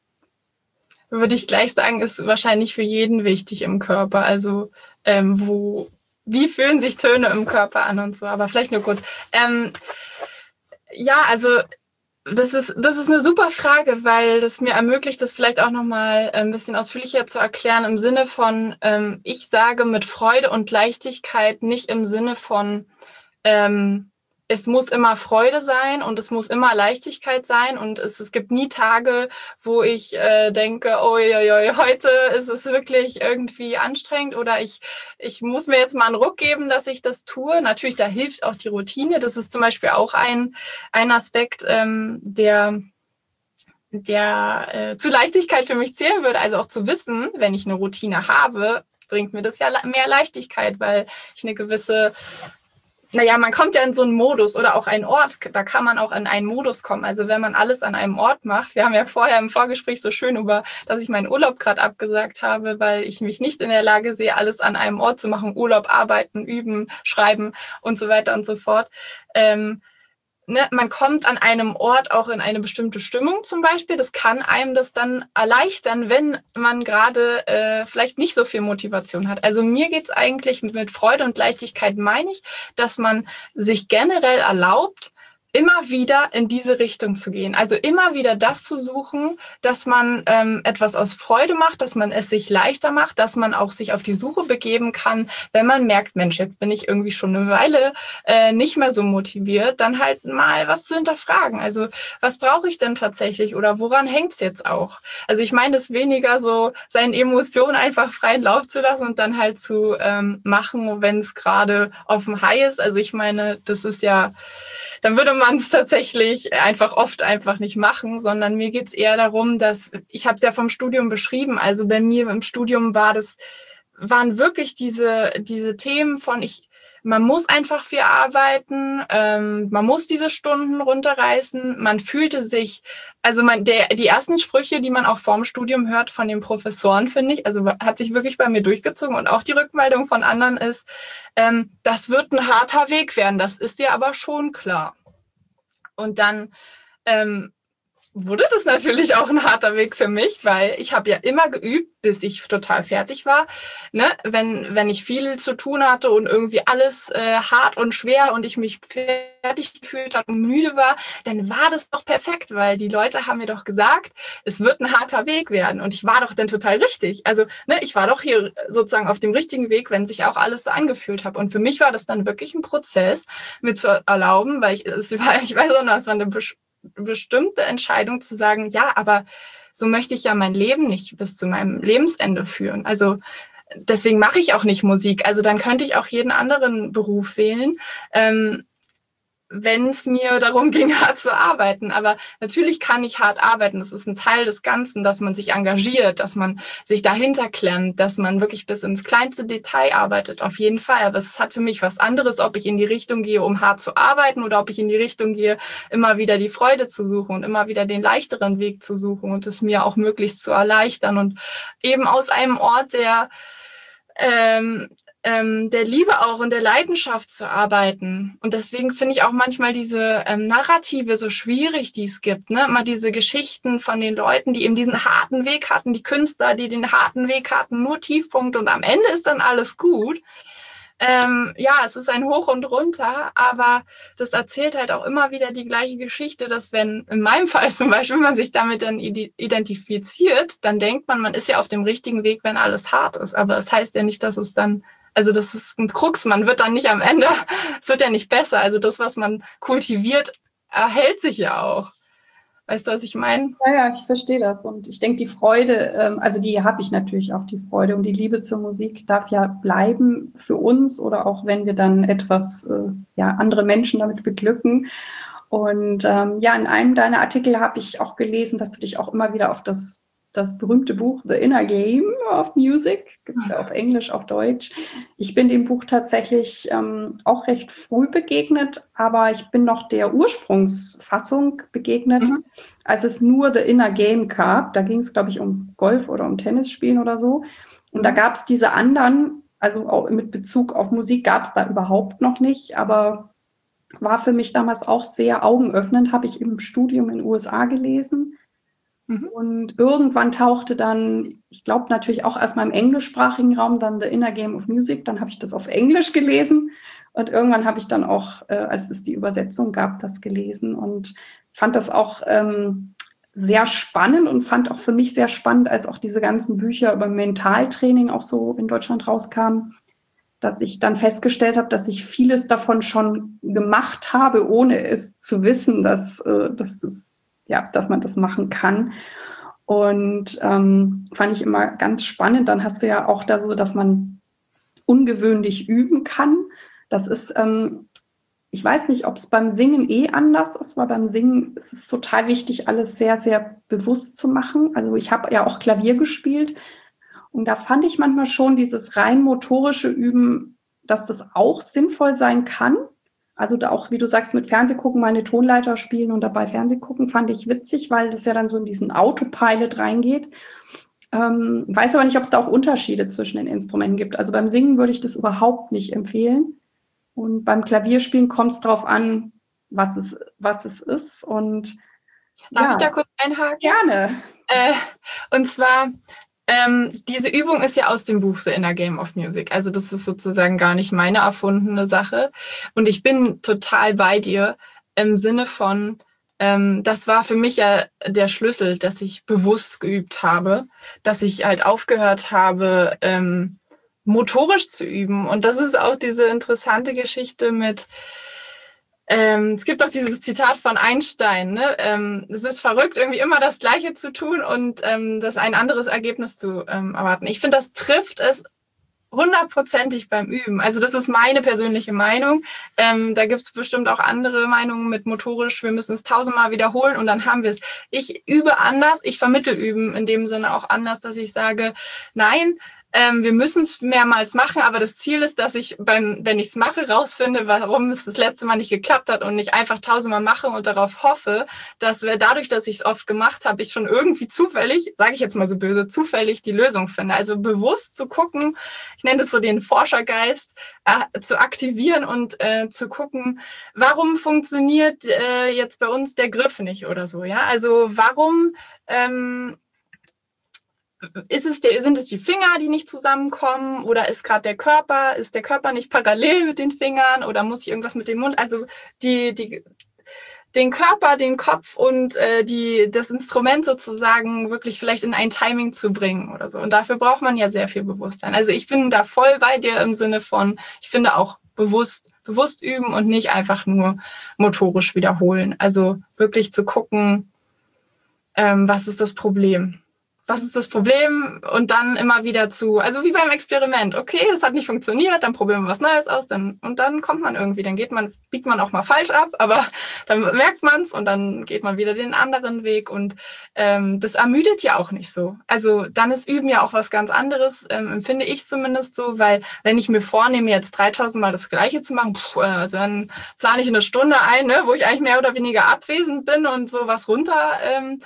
Würde ich gleich sagen, ist wahrscheinlich für jeden wichtig im Körper. Also ähm, wo Wie fühlen sich Töne im Körper an und so, aber vielleicht nur kurz. Ähm, ja, also das ist, das ist eine super Frage, weil das mir ermöglicht, das vielleicht auch nochmal ein bisschen ausführlicher zu erklären im Sinne von, ähm, ich sage mit Freude und Leichtigkeit, nicht im Sinne von, ähm, es muss immer Freude sein und es muss immer Leichtigkeit sein und es, es gibt nie Tage, wo ich äh, denke, oh ja, ja, heute ist es wirklich irgendwie anstrengend oder ich, ich muss mir jetzt mal einen Ruck geben, dass ich das tue. Natürlich, da hilft auch die Routine. Das ist zum Beispiel auch ein, ein Aspekt, ähm, der, der äh, zu Leichtigkeit für mich zählen würde. Also auch zu wissen, wenn ich eine Routine habe, bringt mir das ja mehr Leichtigkeit, weil ich eine gewisse Naja, man kommt ja in so einen Modus oder auch einen Ort, da kann man auch in einen Modus kommen. Also wenn man alles an einem Ort macht, wir haben ja vorher im Vorgespräch so schön über, dass ich meinen Urlaub gerade abgesagt habe, weil ich mich nicht in der Lage sehe, alles an einem Ort zu machen, Urlaub, arbeiten, üben, schreiben und so weiter und so fort. Ähm, ne, man kommt an einem Ort auch in eine bestimmte Stimmung zum Beispiel. Das kann einem das dann erleichtern, wenn man gerade äh, vielleicht nicht so viel Motivation hat. Also mir geht's eigentlich mit, mit Freude und Leichtigkeit, meine ich, dass man sich generell erlaubt, immer wieder in diese Richtung zu gehen. Also immer wieder das zu suchen, dass man ähm, etwas aus Freude macht, dass man es sich leichter macht, dass man auch sich auf die Suche begeben kann, wenn man merkt, Mensch, jetzt bin ich irgendwie schon eine Weile äh, nicht mehr so motiviert, dann halt mal was zu hinterfragen. Also was brauche ich denn tatsächlich oder woran hängt es jetzt auch? Also ich meine es weniger so, seinen Emotionen einfach freien Lauf zu lassen und dann halt zu ähm, machen, wenn es gerade auf dem High ist. Also ich meine, das ist ja, dann würde man es tatsächlich einfach oft einfach nicht machen, sondern mir geht's eher darum, dass, ich habe es ja vom Studium beschrieben, also bei mir im Studium war das, waren wirklich diese, diese Themen von, ich, man muss einfach viel arbeiten, ähm, man muss diese Stunden runterreißen, man fühlte sich, also man, der, die ersten Sprüche, die man auch vorm Studium hört von den Professoren, finde ich, also hat sich wirklich bei mir durchgezogen und auch die Rückmeldung von anderen ist, ähm, das wird ein harter Weg werden, das ist dir aber schon klar. Und dann ähm, wurde das natürlich auch ein harter Weg für mich, weil ich habe ja immer geübt, bis ich total fertig war. Ne? Wenn, wenn ich viel zu tun hatte und irgendwie alles äh, hart und schwer und ich mich fertig gefühlt habe und müde war, dann war das doch perfekt, weil die Leute haben mir doch gesagt, es wird ein harter Weg werden. Und ich war doch dann total richtig. Also ne, ich war doch hier sozusagen auf dem richtigen Weg, wenn sich auch alles so angefühlt hat. Und für mich war das dann wirklich ein Prozess, mir zu erlauben, weil ich, es war, ich weiß auch noch, es war eine bestimmte Entscheidung zu sagen, ja, aber so möchte ich ja mein Leben nicht bis zu meinem Lebensende führen. Also deswegen mache ich auch nicht Musik. Also dann könnte ich auch jeden anderen Beruf wählen, ähm, wenn es mir darum ging, hart zu arbeiten. Aber natürlich kann ich hart arbeiten. Das ist ein Teil des Ganzen, dass man sich engagiert, dass man sich dahinter klemmt, dass man wirklich bis ins kleinste Detail arbeitet. Auf jeden Fall. Aber es hat für mich was anderes, ob ich in die Richtung gehe, um hart zu arbeiten oder ob ich in die Richtung gehe, immer wieder die Freude zu suchen und immer wieder den leichteren Weg zu suchen und es mir auch möglichst zu erleichtern. Und eben aus einem Ort, der ähm, Ähm, der Liebe auch und der Leidenschaft zu arbeiten. Und deswegen finde ich auch manchmal diese ähm, Narrative so schwierig, die es gibt. Ne? Immer diese Geschichten von den Leuten, die eben diesen harten Weg hatten, die Künstler, die den harten Weg hatten, nur Tiefpunkt und am Ende ist dann alles gut. Ähm, ja, es ist ein Hoch und Runter, aber das erzählt halt auch immer wieder die gleiche Geschichte, dass wenn, in meinem Fall zum Beispiel, man sich damit dann identifiziert, dann denkt man, man ist ja auf dem richtigen Weg, wenn alles hart ist. Aber es heißt ja nicht, dass es dann Also das ist ein Krux, man wird dann nicht am Ende, es wird ja nicht besser. Also das, was man kultiviert, erhält sich ja auch. Weißt du, was ich meine? Ja, ja, ich verstehe das. Und ich denke, die Freude, also die habe ich natürlich auch, die Freude und die Liebe zur Musik darf ja bleiben für uns oder auch wenn wir dann etwas, ja, andere Menschen damit beglücken. Und ähm, ja, in einem deiner Artikel habe ich auch gelesen, dass du dich auch immer wieder auf das das berühmte Buch The Inner Game of Music, gibt es ja auf Englisch, auf Deutsch. Ich bin dem Buch tatsächlich ähm, auch recht früh begegnet, aber ich bin noch der Ursprungsfassung begegnet, mhm. als es nur The Inner Game gab. Da ging es, glaube ich, um Golf oder um Tennis spielen oder so. Und mhm. da gab es diese anderen, also auch mit Bezug auf Musik gab es da überhaupt noch nicht, aber war für mich damals auch sehr augenöffnend, habe ich im Studium in den U S A gelesen. Und irgendwann tauchte dann, ich glaube natürlich auch erstmal im englischsprachigen Raum, dann The Inner Game of Music, dann habe ich das auf Englisch gelesen und irgendwann habe ich dann auch, äh, als es die Übersetzung gab, das gelesen und fand das auch ähm, sehr spannend und fand auch für mich sehr spannend, als auch diese ganzen Bücher über Mentaltraining auch so in Deutschland rauskamen, dass ich dann festgestellt habe, dass ich vieles davon schon gemacht habe, ohne es zu wissen, dass, äh, dass es ja, dass man das machen kann. Und ähm, fand ich immer ganz spannend. Dann hast du ja auch da so, dass man ungewöhnlich üben kann. Das ist, ähm, ich weiß nicht, ob es beim Singen eh anders ist, aber beim Singen ist es total wichtig, alles sehr, sehr bewusst zu machen. Also ich habe ja auch Klavier gespielt und da fand ich manchmal schon dieses rein motorische Üben, dass das auch sinnvoll sein kann. Also da auch, wie du sagst, mit Fernsehgucken meine Tonleiter spielen und dabei Fernsehgucken fand ich witzig, weil das ja dann so in diesen Autopilot reingeht. Ähm, weiß aber nicht, ob es da auch Unterschiede zwischen den Instrumenten gibt. Also beim Singen würde ich das überhaupt nicht empfehlen. Und beim Klavierspielen kommt es darauf an, was es, was es ist. Und Darf ja, ich da kurz einhaken? Gerne. Äh, und zwar... Ähm, diese Übung ist ja aus dem Buch The Inner Game of Music. Also das ist sozusagen gar nicht meine erfundene Sache. Und ich bin total bei dir. im Sinne von, ähm, das war für mich ja der Schlüssel, dass ich bewusst geübt habe, dass ich halt aufgehört habe, ähm, motorisch zu üben. Und das ist auch diese interessante Geschichte mit, ähm, es gibt auch dieses Zitat von Einstein, ne? Ähm, es ist verrückt, irgendwie immer das Gleiche zu tun und ähm, das ein anderes Ergebnis zu ähm, erwarten. Ich finde, das trifft es hundertprozentig beim Üben. Also das ist meine persönliche Meinung. Ähm, da gibt es bestimmt auch andere Meinungen mit motorisch. Wir müssen es tausendmal wiederholen und dann haben wir es. Ich übe anders. Ich vermittel Üben in dem Sinne auch anders, dass ich sage, nein, ähm, wir müssen es mehrmals machen, aber das Ziel ist, dass ich, beim, wenn ich es mache, rausfinde, warum es das letzte Mal nicht geklappt hat und nicht einfach tausendmal mache und darauf hoffe, dass wir dadurch, dass ich es oft gemacht habe, ich schon irgendwie zufällig, sage ich jetzt mal so böse, zufällig die Lösung finde. Also bewusst zu gucken, ich nenne das so den Forschergeist, äh, zu aktivieren und äh, zu gucken, warum funktioniert äh, jetzt bei uns der Griff nicht oder so. Ja, also warum ähm, Ist es der, sind es die Finger, die nicht zusammenkommen oder ist gerade der Körper, ist der Körper nicht parallel mit den Fingern oder muss ich irgendwas mit dem Mund? Also die, die, den Körper, den Kopf und äh, die, das Instrument sozusagen wirklich vielleicht in ein Timing zu bringen oder so. Und dafür braucht man ja sehr viel Bewusstsein. Also ich bin da voll bei dir im Sinne von, ich finde auch bewusst, bewusst üben und nicht einfach nur motorisch wiederholen. Also wirklich zu gucken, ähm, was ist das Problem? Was ist das Problem? Und dann immer wieder zu, also wie beim Experiment. Okay, das hat nicht funktioniert, dann probieren wir was Neues aus, dann, und dann kommt man irgendwie, dann geht man, biegt man auch mal falsch ab, aber dann merkt man es und dann geht man wieder den anderen Weg und ähm, das ermüdet ja auch nicht so. Also dann ist Üben ja auch was ganz anderes, ähm, empfinde ich zumindest so, weil wenn ich mir vornehme, jetzt dreitausend Mal das Gleiche zu machen, pff, also dann plane ich eine Stunde ein, ne, wo ich eigentlich mehr oder weniger abwesend bin und sowas runter, ähm,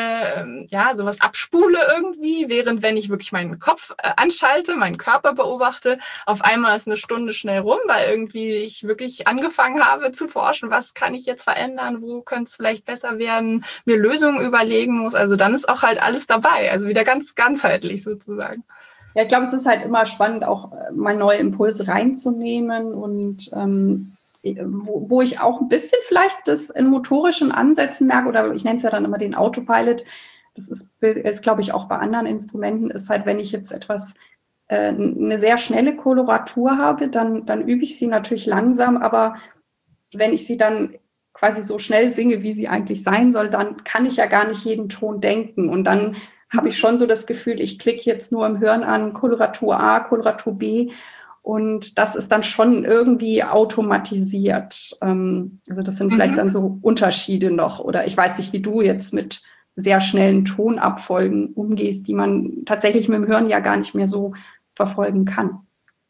äh, ja, sowas abspule irgendwie, während wenn ich wirklich meinen Kopf äh, anschalte, meinen Körper beobachte, auf einmal ist eine Stunde schnell rum, weil irgendwie ich wirklich angefangen habe zu forschen, was kann ich jetzt verändern, wo könnte es vielleicht besser werden, mir Lösungen überlegen muss. Also dann ist auch halt alles dabei, also wieder ganz ganzheitlich sozusagen. Ja, ich glaube, es ist halt immer spannend, auch mal neue Impulse reinzunehmen und ähm, wo, wo ich auch ein bisschen vielleicht das in motorischen Ansätzen merke, oder ich nenne es ja dann immer den Autopilot. Das ist, ist glaube ich, auch bei anderen Instrumenten, ist halt, wenn ich jetzt etwas, äh, eine sehr schnelle Koloratur habe, dann, dann übe ich sie natürlich langsam, aber wenn ich sie dann quasi so schnell singe, wie sie eigentlich sein soll, dann kann ich ja gar nicht jeden Ton denken und dann habe ich schon so das Gefühl, ich klicke jetzt nur im Hören an Koloratur A, Koloratur B und das ist dann schon irgendwie automatisiert. Ähm, also das sind mhm. vielleicht dann so Unterschiede noch oder ich weiß nicht, wie du jetzt mit sehr schnellen Tonabfolgen umgehst, die man tatsächlich mit dem Hören ja gar nicht mehr so verfolgen kann.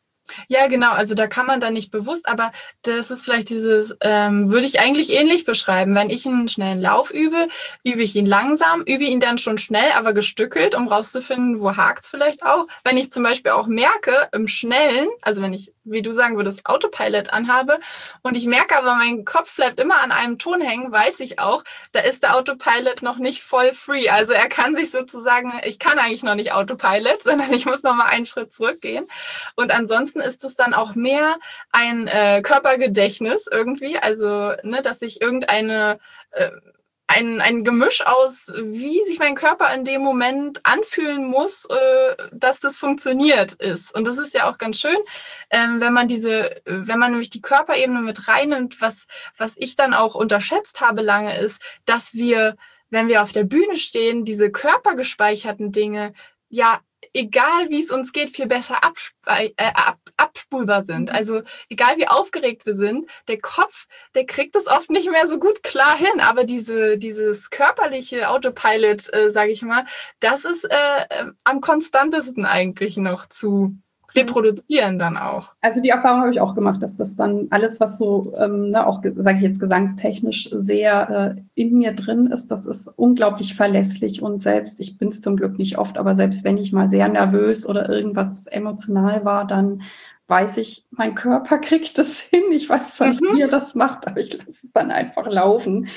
Ja, genau. Also da kann man dann nicht bewusst, aber das ist vielleicht dieses, ähm, würde ich eigentlich ähnlich beschreiben. Wenn ich einen schnellen Lauf übe, übe ich ihn langsam, übe ihn dann schon schnell, aber gestückelt, um rauszufinden, wo hakt es vielleicht auch. Wenn ich zum Beispiel auch merke, im Schnellen, also wenn ich, wie du sagen würdest, Autopilot anhabe und ich merke aber, mein Kopf bleibt immer an einem Ton hängen, weiß ich auch, da ist der Autopilot noch nicht voll free. Also er kann sich sozusagen, ich kann eigentlich noch nicht Autopilot, sondern ich muss noch mal einen Schritt zurückgehen. Und ansonsten ist es dann auch mehr ein äh, Körpergedächtnis irgendwie, also ne, dass ich irgendeine äh, ein, ein Gemisch aus, wie sich mein Körper in dem Moment anfühlen muss, äh, dass das funktioniert ist. Und das ist ja auch ganz schön, ähm, wenn man diese, wenn man nämlich die Körperebene mit reinnimmt, was, was ich dann auch unterschätzt habe lange ist, dass wir, wenn wir auf der Bühne stehen, diese körpergespeicherten Dinge ja egal wie es uns geht, viel besser abspe- äh, ab, abspulbar sind. Also egal wie aufgeregt wir sind, der Kopf, der kriegt es oft nicht mehr so gut klar hin. Aber diese, dieses körperliche Autopilot, äh, sage ich mal, das ist äh, am konstantesten eigentlich noch zu reproduzieren dann auch. Also die Erfahrung habe ich auch gemacht, dass das dann alles, was so, ähm, ne, auch sage ich jetzt gesangstechnisch sehr äh, in mir drin ist, das ist unglaublich verlässlich und selbst, ich bin es zum Glück nicht oft, aber selbst wenn ich mal sehr nervös oder irgendwas emotional war, dann weiß ich, mein Körper kriegt das hin. Ich weiß zwar nicht, wie er das macht, aber ich lasse es dann einfach laufen.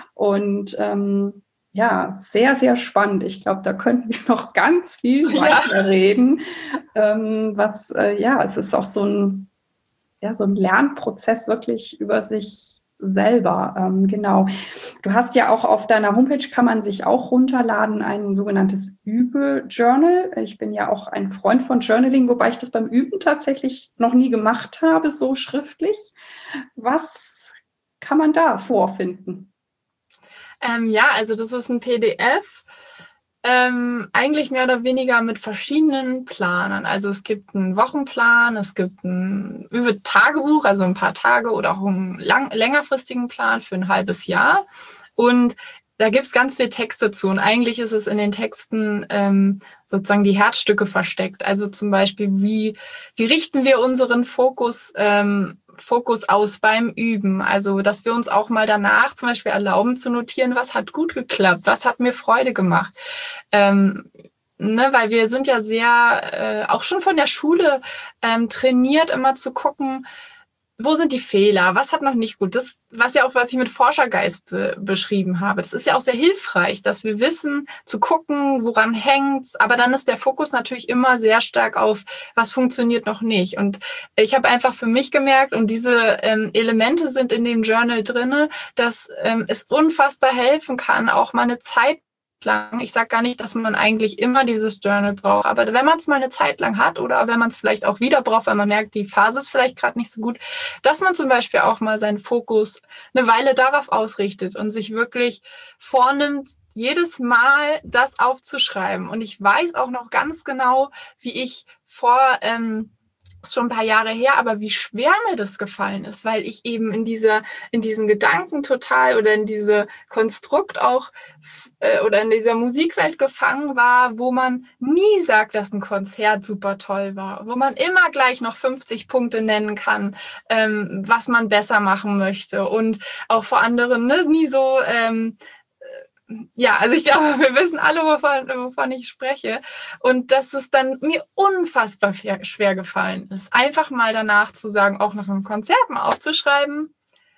Und ähm, ja, sehr, sehr spannend. Ich glaube, da könnten wir noch ganz viel Ja. weiter reden. Ähm, was, äh, ja, es ist auch so ein, ja, so ein Lernprozess, wirklich über sich selber. Ähm, genau. Du hast ja auch auf deiner Homepage, kann man sich auch runterladen, ein sogenanntes Übe-Journal. Ich bin ja auch ein Freund von Journaling, wobei ich das beim Üben tatsächlich noch nie gemacht habe, so schriftlich. Was kann man da vorfinden? Ähm, ja, also das ist ein P D F, ähm, eigentlich mehr oder weniger mit verschiedenen Planern. Also es gibt einen Wochenplan, es gibt ein Übe-Tagebuch, also ein paar Tage oder auch einen lang, längerfristigen Plan für ein halbes Jahr. Und da gibt es ganz viel Texte zu. Und eigentlich ist es in den Texten ähm, sozusagen die Herzstücke versteckt. Also zum Beispiel, wie, wie richten wir unseren Fokus ähm, Fokus aus beim Üben. Also, dass wir uns auch mal danach zum Beispiel erlauben zu notieren, was hat gut geklappt, was hat mir Freude gemacht. Ähm, ne, weil wir sind ja sehr, äh, auch schon von der Schule ähm, trainiert, immer zu gucken, wo sind die Fehler, was hat noch nicht gut. Das, was ja auch, was ich mit Forschergeist be- beschrieben habe, das ist ja auch sehr hilfreich, dass wir wissen, zu gucken, woran hängt's. Aber dann ist der Fokus natürlich immer sehr stark auf, was funktioniert noch nicht. Und ich habe einfach für mich gemerkt, und diese ähm, Elemente sind in dem Journal drinne, dass ähm, es unfassbar helfen kann, auch mal eine Zeit lang. Ich sage gar nicht, dass man eigentlich immer dieses Journal braucht, aber wenn man es mal eine Zeit lang hat oder wenn man es vielleicht auch wieder braucht, weil man merkt, die Phase ist vielleicht gerade nicht so gut, dass man zum Beispiel auch mal seinen Fokus eine Weile darauf ausrichtet und sich wirklich vornimmt, jedes Mal das aufzuschreiben. Und ich weiß auch noch ganz genau, wie ich vor... Ähm, ist schon ein paar Jahre her, aber wie schwer mir das gefallen ist, weil ich eben in dieser, in diesem Gedanken total oder in diese Konstrukt auch äh, oder in dieser Musikwelt gefangen war, wo man nie sagt, dass ein Konzert super toll war, wo man immer gleich noch fünfzig Punkte nennen kann, ähm, was man besser machen möchte und auch vor anderen ne, nie so ähm, ja, also ich glaube, wir wissen alle, wovon, wovon ich spreche. Und dass es dann mir unfassbar schwer gefallen ist, einfach mal danach zu sagen, auch nach einem Konzert mal aufzuschreiben,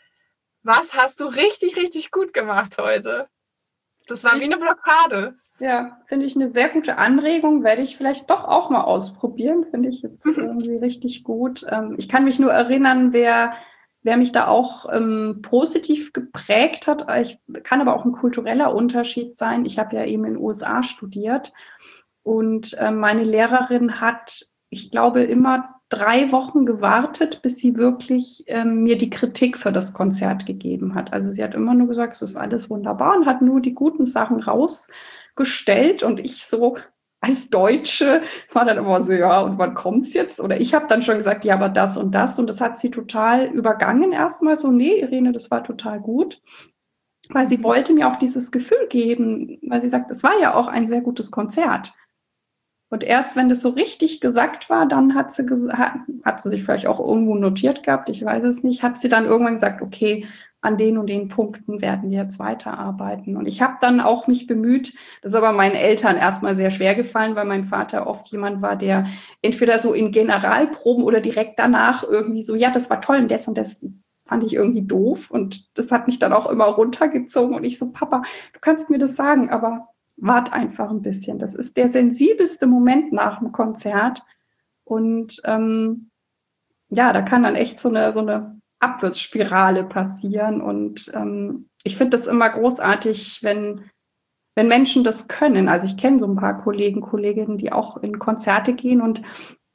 was hast du richtig, richtig gut gemacht heute? Das war wie eine Blockade. Ja, finde ich eine sehr gute Anregung. Werde ich vielleicht doch auch mal ausprobieren. Finde ich jetzt irgendwie richtig gut. Ähm, ich kann mich nur erinnern, wer... Wer mich da auch ähm, positiv geprägt hat, ich, kann aber auch ein kultureller Unterschied sein. Ich habe ja eben in den U S A studiert und äh, meine Lehrerin hat, ich glaube, immer drei Wochen gewartet, bis sie wirklich ähm, mir die Kritik für das Konzert gegeben hat. Also sie hat immer nur gesagt, es ist alles wunderbar und hat nur die guten Sachen rausgestellt und ich so... Als Deutsche war dann immer so, ja, und wann kommt's jetzt? Oder ich habe dann schon gesagt, ja, aber das und das. Und das hat sie total übergangen erstmal so, nee, Irene, das war total gut. Weil sie wollte mir auch dieses Gefühl geben, weil sie sagt, es war ja auch ein sehr gutes Konzert. Und erst wenn das so richtig gesagt war, dann hat sie, hat, hat sie sich vielleicht auch irgendwo notiert gehabt, ich weiß es nicht, hat sie dann irgendwann gesagt, okay, an den und den Punkten werden wir jetzt weiterarbeiten. Und ich habe dann auch mich bemüht, das ist aber meinen Eltern erstmal sehr schwer gefallen, weil mein Vater oft jemand war, der entweder so in Generalproben oder direkt danach irgendwie so, ja, das war toll und das und das fand ich irgendwie doof. Und das hat mich dann auch immer runtergezogen. Und ich so, Papa, du kannst mir das sagen, aber wart einfach ein bisschen. Das ist der sensibelste Moment nach dem Konzert. Und ähm, ja, da kann dann echt so eine, so eine Abwärtsspirale passieren. Und ähm, ich finde das immer großartig, wenn, wenn Menschen das können. Also ich kenne so ein paar Kollegen, Kolleginnen, die auch in Konzerte gehen und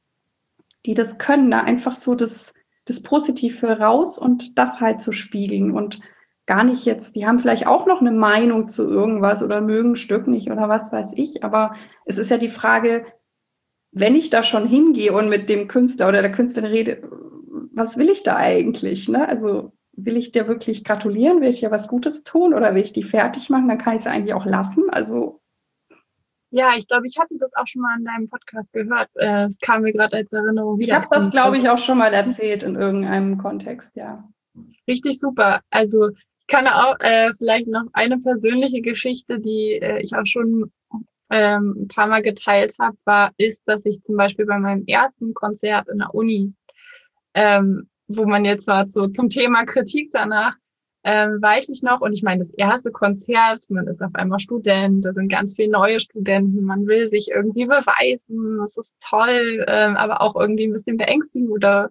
die das können, da einfach so das, das Positive raus und das halt zu spiegeln und gar nicht jetzt, die haben vielleicht auch noch eine Meinung zu irgendwas oder mögen ein Stück nicht oder was weiß ich, aber es ist ja die Frage, wenn ich da schon hingehe und mit dem Künstler oder der Künstlerin rede, was will ich da eigentlich? Ne? Also will ich dir wirklich gratulieren? Will ich dir was Gutes tun oder will ich die fertig machen? Dann kann ich es eigentlich auch lassen. Also ja, ich glaube, ich hatte das auch schon mal in deinem Podcast gehört. Es kam mir gerade als Erinnerung wieder. Ich habe das, glaube ich, auch schon mal erzählt in irgendeinem Kontext, ja. Richtig super. Also ich kann auch äh, vielleicht noch eine persönliche Geschichte, die äh, ich auch schon ähm, ein paar Mal geteilt habe, war, ist, dass ich zum Beispiel bei meinem ersten Konzert in der Uni, ähm, wo man jetzt mal so zum Thema Kritik danach, ähm, weiß ich noch, und ich meine, das erste Konzert, man ist auf einmal Student, da sind ganz viele neue Studenten, man will sich irgendwie beweisen, das ist toll, ähm, aber auch irgendwie ein bisschen beängstigend oder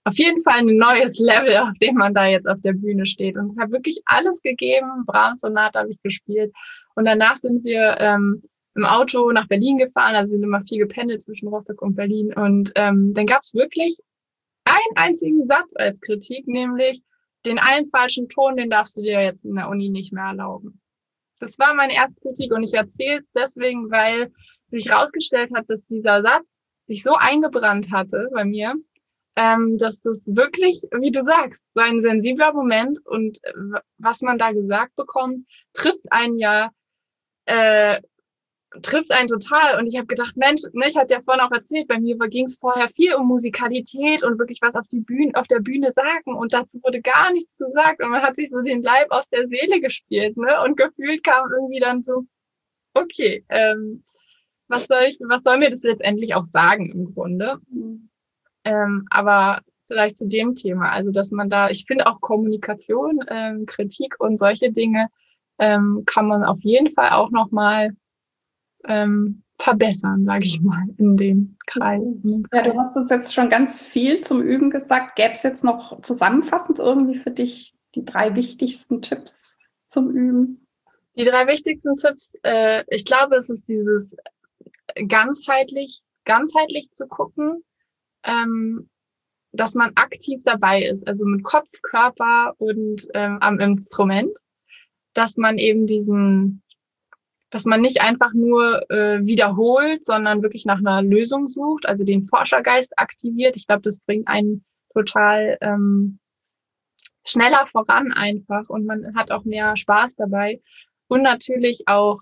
auf jeden Fall ein neues Level, auf dem man da jetzt auf der Bühne steht. Und habe wirklich alles gegeben. Brahms-Sonate habe ich gespielt. Und danach sind wir ähm, im Auto nach Berlin gefahren. Also wir sind immer viel gependelt zwischen Rostock und Berlin. Und ähm, dann gab es wirklich einen einzigen Satz als Kritik, nämlich den einen falschen Ton, den darfst du dir jetzt in der Uni nicht mehr erlauben. Das war meine erste Kritik und ich erzähle es deswegen, weil sich herausgestellt hat, dass dieser Satz sich so eingebrannt hatte bei mir, ähm, dass das wirklich, wie du sagst, so ein sensibler Moment und äh, was man da gesagt bekommt, trifft einen ja, äh, trifft einen total. Und ich habe gedacht, Mensch, ne, ich hatte ja vorhin auch erzählt, bei mir ging es vorher viel um Musikalität und wirklich was auf die Bühne, auf der Bühne sagen und dazu wurde gar nichts gesagt und man hat sich so den Leib aus der Seele gespielt, ne? Und gefühlt kam irgendwie dann so, okay, ähm, was soll ich, was soll mir das letztendlich auch sagen im Grunde? Ähm, aber vielleicht zu dem Thema, also dass man da, ich finde auch Kommunikation, ähm, Kritik und solche Dinge ähm, kann man auf jeden Fall auch nochmal ähm, verbessern, sage ich mal, in dem Kreis. Ja, du hast uns jetzt schon ganz viel zum Üben gesagt. Gäbe es jetzt noch zusammenfassend irgendwie für dich die drei wichtigsten Tipps zum Üben? Die drei wichtigsten Tipps, äh, ich glaube, es ist dieses ganzheitlich, ganzheitlich zu gucken, ähm, dass man aktiv dabei ist, also mit Kopf, Körper und ähm, am Instrument, dass man eben diesen, dass man nicht einfach nur äh, wiederholt, sondern wirklich nach einer Lösung sucht, also den Forschergeist aktiviert. Ich glaube, das bringt einen total ähm, schneller voran einfach und man hat auch mehr Spaß dabei. Und natürlich auch,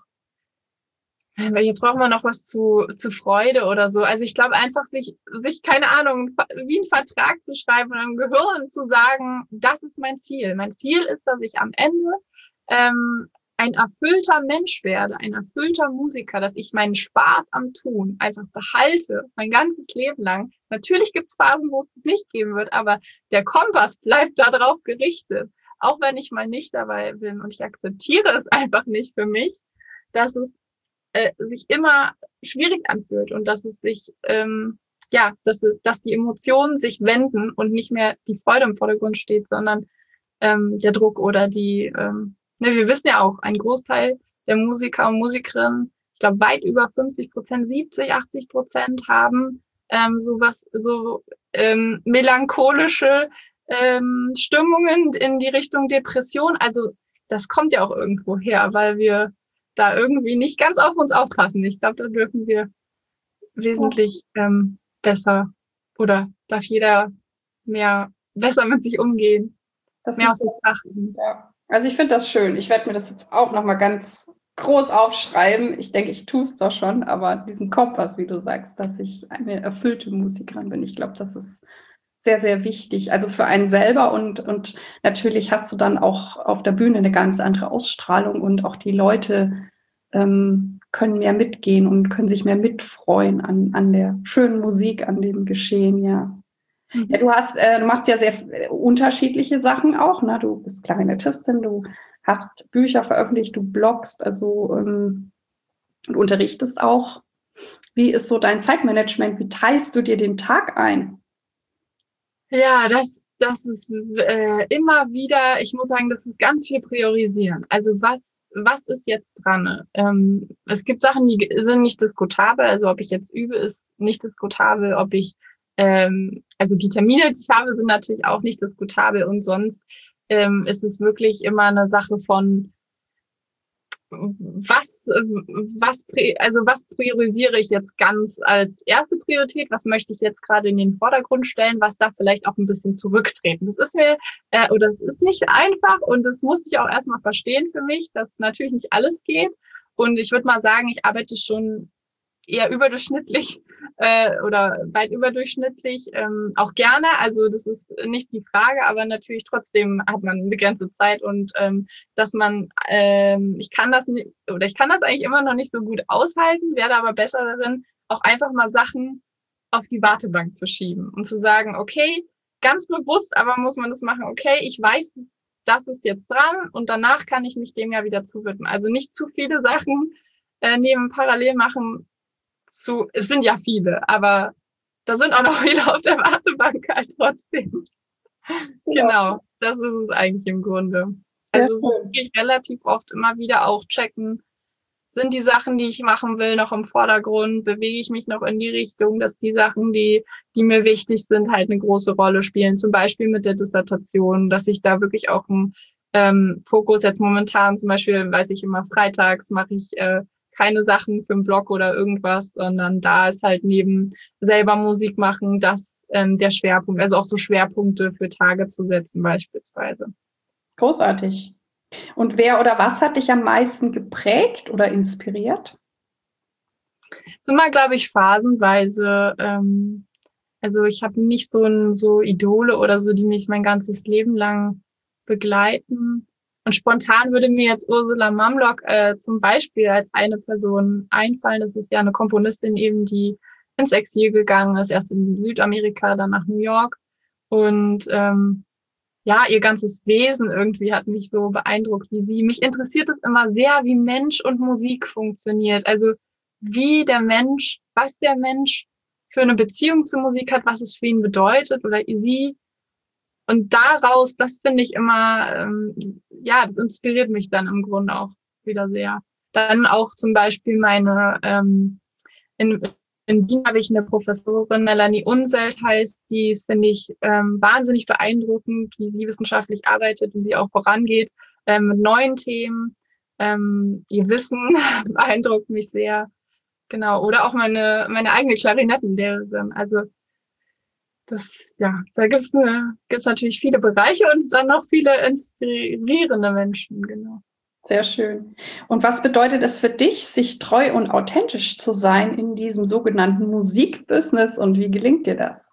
jetzt brauchen wir noch was zu, zu Freude oder so. Also ich glaube einfach, sich, sich, keine Ahnung, wie einen Vertrag zu schreiben und im Gehirn zu sagen, das ist mein Ziel. Mein Ziel ist, dass ich am Ende ähm, ein erfüllter Mensch werde, ein erfüllter Musiker, dass ich meinen Spaß am Tun einfach behalte, mein ganzes Leben lang. Natürlich gibt es Phasen, wo es nicht geben wird, aber der Kompass bleibt darauf gerichtet. Auch wenn ich mal nicht dabei bin und ich akzeptiere es einfach nicht für mich, dass es äh, sich immer schwierig anfühlt und dass es sich, ähm, ja, dass, dass die Emotionen sich wenden und nicht mehr die Freude im Vordergrund steht, sondern ähm, der Druck oder die, ähm, ne, wir wissen ja auch, ein Großteil der Musiker und Musikerinnen, ich glaube weit über fünfzig Prozent, siebzig, achtzig Prozent haben ähm, sowas, so ähm, melancholische ähm, Stimmungen in die Richtung Depression. Also das kommt ja auch irgendwo her, weil wir da irgendwie nicht ganz auf uns aufpassen. Ich glaube, da dürfen wir wesentlich ähm, besser oder darf jeder mehr besser mit sich umgehen. Das mehr ist so, ja. Also ich finde das schön. Ich werde mir das jetzt auch nochmal ganz groß aufschreiben. Ich denke, ich tue es doch schon, aber diesen Kompass, wie du sagst, dass ich eine erfüllte Musikerin bin, ich glaube, das ist sehr, sehr wichtig. Also für einen selber und, und natürlich hast du dann auch auf der Bühne eine ganz andere Ausstrahlung und auch die Leute ähm, können mehr mitgehen und können sich mehr mitfreuen an, an der schönen Musik, an dem Geschehen, ja. Mhm. Ja, du hast, äh, du machst ja sehr unterschiedliche Sachen auch, ne? Du bist Klarinettistin, du hast Bücher veröffentlicht, du bloggst, also ähm, und unterrichtest auch. Wie ist so dein Zeitmanagement? Wie teilst du dir den Tag ein? Ja, das, das ist äh, immer wieder, ich muss sagen, das ist ganz viel priorisieren. Also was, was ist jetzt dran? Ähm, es gibt Sachen, die sind nicht diskutabel. Also ob ich jetzt übe, ist nicht diskutabel. Ob ich, ähm, also die Termine, die ich habe, sind natürlich auch nicht diskutabel. Und sonst ähm, ist es wirklich immer eine Sache von, was, was, also was priorisiere ich jetzt ganz als erste Priorität? Was möchte ich jetzt gerade in den Vordergrund stellen? Was darf vielleicht auch ein bisschen zurücktreten? Das ist mir, äh, oder es ist nicht einfach und das musste ich auch erstmal verstehen für mich, dass natürlich nicht alles geht. Und ich würde mal sagen, ich arbeite schon eher überdurchschnittlich äh, oder weit überdurchschnittlich, ähm, auch gerne. Also das ist nicht die Frage, aber natürlich trotzdem hat man eine begrenzte Zeit und ähm, dass man, ähm, ich kann das nicht, oder ich kann das eigentlich immer noch nicht so gut aushalten, werde aber besser darin, auch einfach mal Sachen auf die Wartebank zu schieben und zu sagen, okay, ganz bewusst, aber muss man das machen, okay, ich weiß, das ist jetzt dran und danach kann ich mich dem ja wieder zuwidmen. Also nicht zu viele Sachen äh, neben parallel machen, zu, es sind ja viele, aber da sind auch noch viele auf der Wartebank halt trotzdem. Ja. Genau, das ist es eigentlich im Grunde. Also es ist wirklich relativ oft immer wieder auch checken, sind die Sachen, die ich machen will, noch im Vordergrund, bewege ich mich noch in die Richtung, dass die Sachen, die, die mir wichtig sind, halt eine große Rolle spielen. Zum Beispiel mit der Dissertation, dass ich da wirklich auch einen ähm, Fokus jetzt momentan, zum Beispiel, weiß ich immer, freitags mache ich äh, keine Sachen für einen Blog oder irgendwas, sondern da ist halt neben selber Musik machen, das ähm, der Schwerpunkt, also auch so Schwerpunkte für Tage zu setzen beispielsweise. Großartig. Und wer oder was hat dich am meisten geprägt oder inspiriert? Es ist immer, glaube ich, phasenweise. Ähm, also ich habe nicht so ein, so Idole oder so, die mich mein ganzes Leben lang begleiten. Und spontan würde mir jetzt Ursula Mamlock äh, zum Beispiel als eine Person einfallen. Das ist ja eine Komponistin eben, die ins Exil gegangen ist, erst in Südamerika, dann nach New York. Und ähm, ja, ihr ganzes Wesen irgendwie hat mich so beeindruckt, wie sie. Mich interessiert es immer sehr, wie Mensch und Musik funktioniert. Also wie der Mensch, was der Mensch für eine Beziehung zur Musik hat, was es für ihn bedeutet oder sie. Und daraus, das finde ich immer, ähm, ja, das inspiriert mich dann im Grunde auch wieder sehr. Dann auch zum Beispiel meine, ähm, in, in Wien habe ich eine Professorin, Melanie Unselt heißt, die finde ich ähm, wahnsinnig beeindruckend, wie sie wissenschaftlich arbeitet, wie sie auch vorangeht ähm, mit neuen Themen. Ähm, ihr Wissen beeindruckt mich sehr. Genau. Oder auch meine meine eigene Klarinettenlehrerin. Also das, ja, da gibt's eine, gibt's natürlich viele Bereiche und dann noch viele inspirierende Menschen, genau. Sehr schön. Und was bedeutet es für dich, sich treu und authentisch zu sein in diesem sogenannten Musikbusiness und wie gelingt dir das?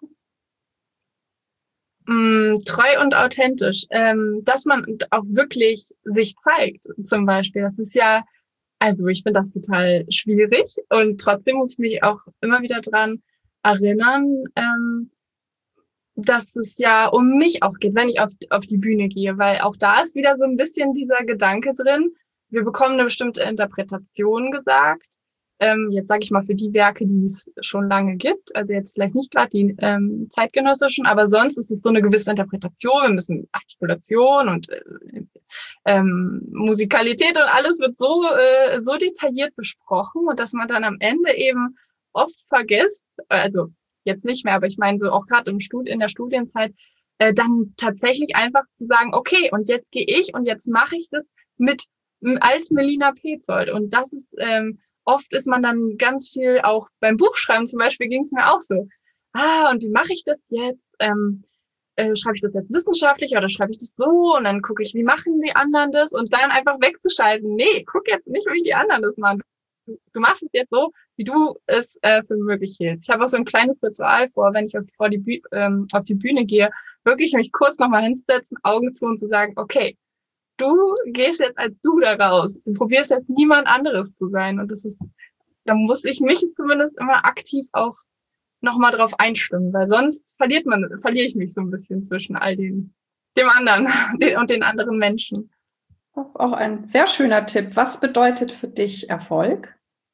Mm, treu und authentisch, ähm, dass man auch wirklich sich zeigt, zum Beispiel. Das ist ja, also ich finde das total schwierig und trotzdem muss ich mich auch immer wieder dran erinnern, ähm, dass es ja um mich auch geht, wenn ich auf, auf die Bühne gehe, weil auch da ist wieder so ein bisschen dieser Gedanke drin, wir bekommen eine bestimmte Interpretation gesagt, ähm, jetzt sage ich mal für die Werke, die es schon lange gibt, also jetzt vielleicht nicht gerade die ähm, zeitgenössischen, aber sonst ist es so eine gewisse Interpretation, wir müssen Artikulation und äh, ähm, Musikalität und alles wird so, äh, so detailliert besprochen und dass man dann am Ende eben oft vergisst, also jetzt nicht mehr, aber ich meine so auch gerade im Stud- in der Studienzeit, äh, dann tatsächlich einfach zu sagen, okay, und jetzt gehe ich und jetzt mache ich das mit als Melina Petzold. Und das ist, ähm, oft ist man dann ganz viel, auch beim Buchschreiben zum Beispiel ging es mir auch so, ah, und wie mache ich das jetzt? Ähm, äh, schreibe ich das jetzt wissenschaftlich oder schreibe ich das so? Und dann gucke ich, wie machen die anderen das? Und dann einfach wegzuschalten, nee, guck jetzt nicht, wie die anderen das machen. Du machst es jetzt so, wie du es äh, für möglich hältst. Ich habe auch so ein kleines Ritual vor, wenn ich auf, vor die, Büh- ähm, auf die Bühne gehe, wirklich mich kurz nochmal hinsetzen, Augen zu und zu sagen, okay, du gehst jetzt als du da raus. Du probierst jetzt niemand anderes zu sein. Und das ist, da muss ich mich zumindest immer aktiv auch nochmal drauf einstimmen, weil sonst verliert man, verliere ich mich so ein bisschen zwischen all den, dem anderen den, und den anderen Menschen. Das ist auch ein sehr schöner Tipp. Was bedeutet für dich Erfolg?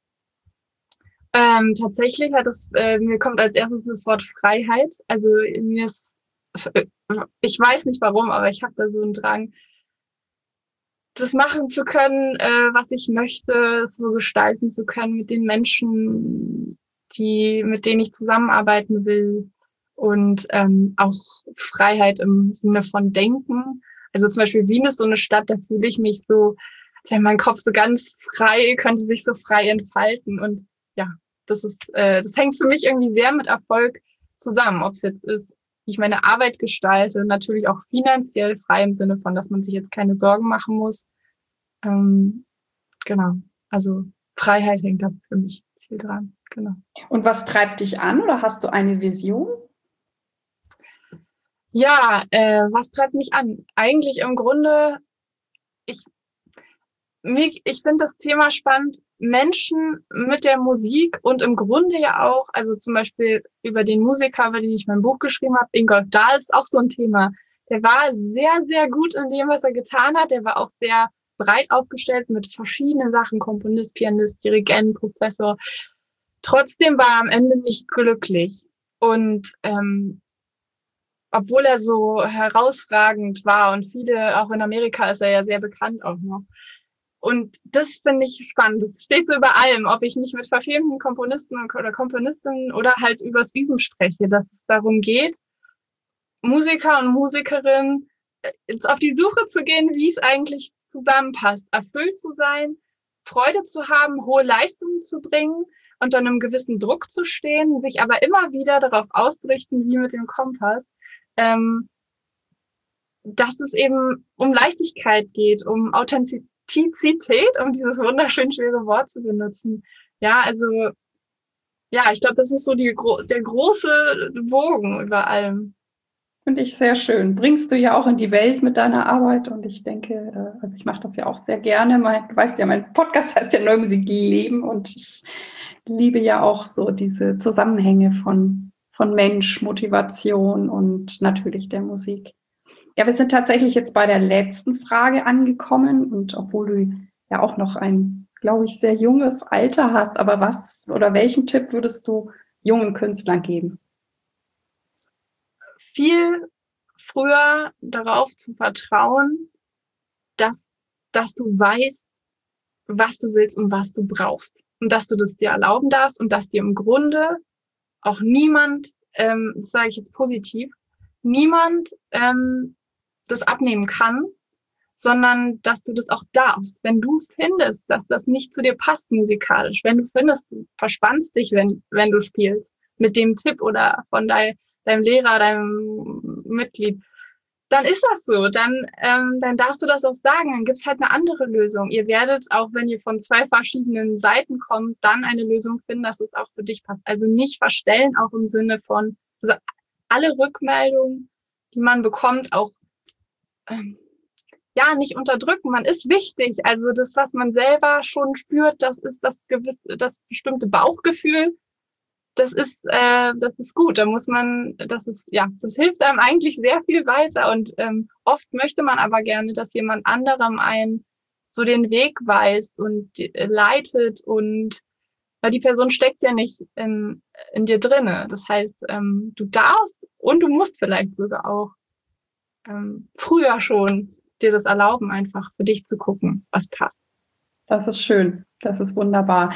Ähm, tatsächlich hat es, äh, mir kommt als erstes das Wort Freiheit. Also mir ist, ich weiß nicht warum, aber ich habe da so einen Drang, das machen zu können, äh, was ich möchte, so gestalten zu können mit den Menschen, die, mit denen ich zusammenarbeiten will. Und ähm, auch Freiheit im Sinne von Denken. Also zum Beispiel Wien ist so eine Stadt, da fühle ich mich so, als wäre mein Kopf so ganz frei, könnte sich so frei entfalten. Und ja, das ist, äh, das hängt für mich irgendwie sehr mit Erfolg zusammen, ob es jetzt ist, wie ich meine Arbeit gestalte, natürlich auch finanziell frei im Sinne von, dass man sich jetzt keine Sorgen machen muss. Ähm, genau, also Freiheit hängt da für mich viel dran, genau. Und was treibt dich an oder hast du eine Vision? Ja, äh, was treibt mich an? Eigentlich im Grunde, ich, mich, ich finde das Thema spannend, Menschen mit der Musik und im Grunde ja auch, also zum Beispiel über den Musiker, über den ich mein Buch geschrieben habe, Ingolf Dahl, ist auch so ein Thema. Der war sehr, sehr gut in dem, was er getan hat. Der war auch sehr breit aufgestellt mit verschiedenen Sachen, Komponist, Pianist, Dirigent, Professor. Trotzdem war er am Ende nicht glücklich. Und ähm, obwohl er so herausragend war und viele, auch in Amerika ist er ja sehr bekannt auch noch. Und das finde ich spannend. Das steht so über allem, ob ich nicht mit verfilmten Komponisten oder Komponistinnen oder halt übers Üben spreche, dass es darum geht, Musiker und Musikerinnen auf die Suche zu gehen, wie es eigentlich zusammenpasst, erfüllt zu sein, Freude zu haben, hohe Leistungen zu bringen, unter einem gewissen Druck zu stehen, sich aber immer wieder darauf auszurichten, wie mit dem Kompass, ähm, dass es eben um Leichtigkeit geht, um Authentizität, um dieses wunderschön schwere Wort zu benutzen. Ja, also, ja, ich glaube, das ist so die, der große Bogen über allem. Finde ich sehr schön. Bringst du ja auch in die Welt mit deiner Arbeit und ich denke, also ich mache das ja auch sehr gerne. Mein, du weißt ja, mein Podcast heißt ja Neue Musik leben und ich liebe ja auch so diese Zusammenhänge von, von Mensch, Motivation und natürlich der Musik. Ja, wir sind tatsächlich jetzt bei der letzten Frage angekommen und obwohl du ja auch noch ein, glaube ich, sehr junges Alter hast, aber was oder welchen Tipp würdest du jungen Künstlern geben? Viel früher darauf zu vertrauen, dass, dass du weißt, was du willst und was du brauchst. Und dass du das dir erlauben darfst und dass dir im Grunde auch niemand, ähm, das sage ich jetzt positiv, niemand ähm, das abnehmen kann, sondern dass du das auch darfst. Wenn du findest, dass das nicht zu dir passt musikalisch, wenn du findest, du verspannst dich, wenn, wenn du spielst, mit dem Tipp oder von deinem deinem Lehrer, deinem Mitglied, dann ist das so. Dann, ähm, dann darfst du das auch sagen. Dann gibt's halt eine andere Lösung. Ihr werdet, auch wenn ihr von zwei verschiedenen Seiten kommt, dann eine Lösung finden, dass es auch für dich passt. Also nicht verstellen, auch im Sinne von, also alle Rückmeldungen, die man bekommt, auch ähm, ja, nicht unterdrücken. Man ist wichtig. Also das, was man selber schon spürt, das ist das gewisse, das bestimmte Bauchgefühl. Das ist, äh, das ist gut. Da muss man, das ist, ja, das hilft einem eigentlich sehr viel weiter. Und ähm, oft möchte man aber gerne, dass jemand anderem einen so den Weg weist und äh, leitet. Und weil die Person steckt ja nicht in, in dir drinne. Das heißt, ähm, du darfst und du musst vielleicht sogar auch ähm, früher schon dir das erlauben, einfach für dich zu gucken, was passt. Das ist schön. Das ist wunderbar.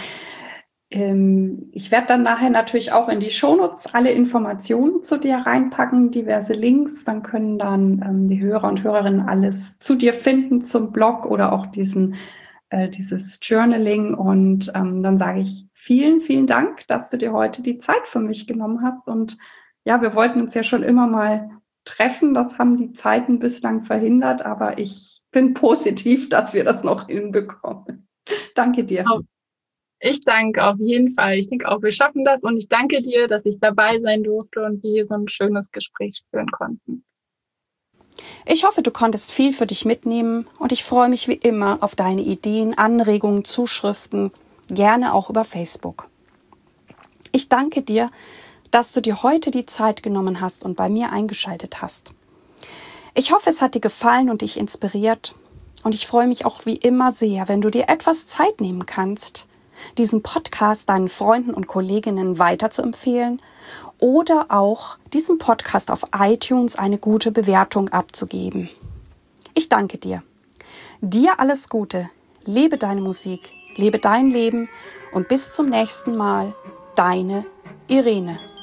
Ich werde dann nachher natürlich auch in die Shownotes alle Informationen zu dir reinpacken, diverse Links. Dann können dann ähm, die Hörer und Hörerinnen alles zu dir finden zum Blog oder auch diesen, äh, dieses Journaling. Und ähm, dann sage ich vielen, vielen Dank, dass du dir heute die Zeit für mich genommen hast. Und ja, wir wollten uns ja schon immer mal treffen. Das haben die Zeiten bislang verhindert, aber ich bin positiv, dass wir das noch hinbekommen. Danke dir. Ich danke auf jeden Fall. Ich denke auch, wir schaffen das und ich danke dir, dass ich dabei sein durfte und wir hier so ein schönes Gespräch führen konnten. Ich hoffe, du konntest viel für dich mitnehmen und ich freue mich wie immer auf deine Ideen, Anregungen, Zuschriften, gerne auch über Facebook. Ich danke dir, dass du dir heute die Zeit genommen hast und bei mir eingeschaltet hast. Ich hoffe, es hat dir gefallen und dich inspiriert und ich freue mich auch wie immer sehr, wenn du dir etwas Zeit nehmen kannst, diesen Podcast deinen Freunden und Kolleginnen weiterzuempfehlen oder auch diesem Podcast auf iTunes eine gute Bewertung abzugeben. Ich danke dir. Dir alles Gute. Lebe deine Musik, lebe dein Leben und bis zum nächsten Mal. Deine Irene.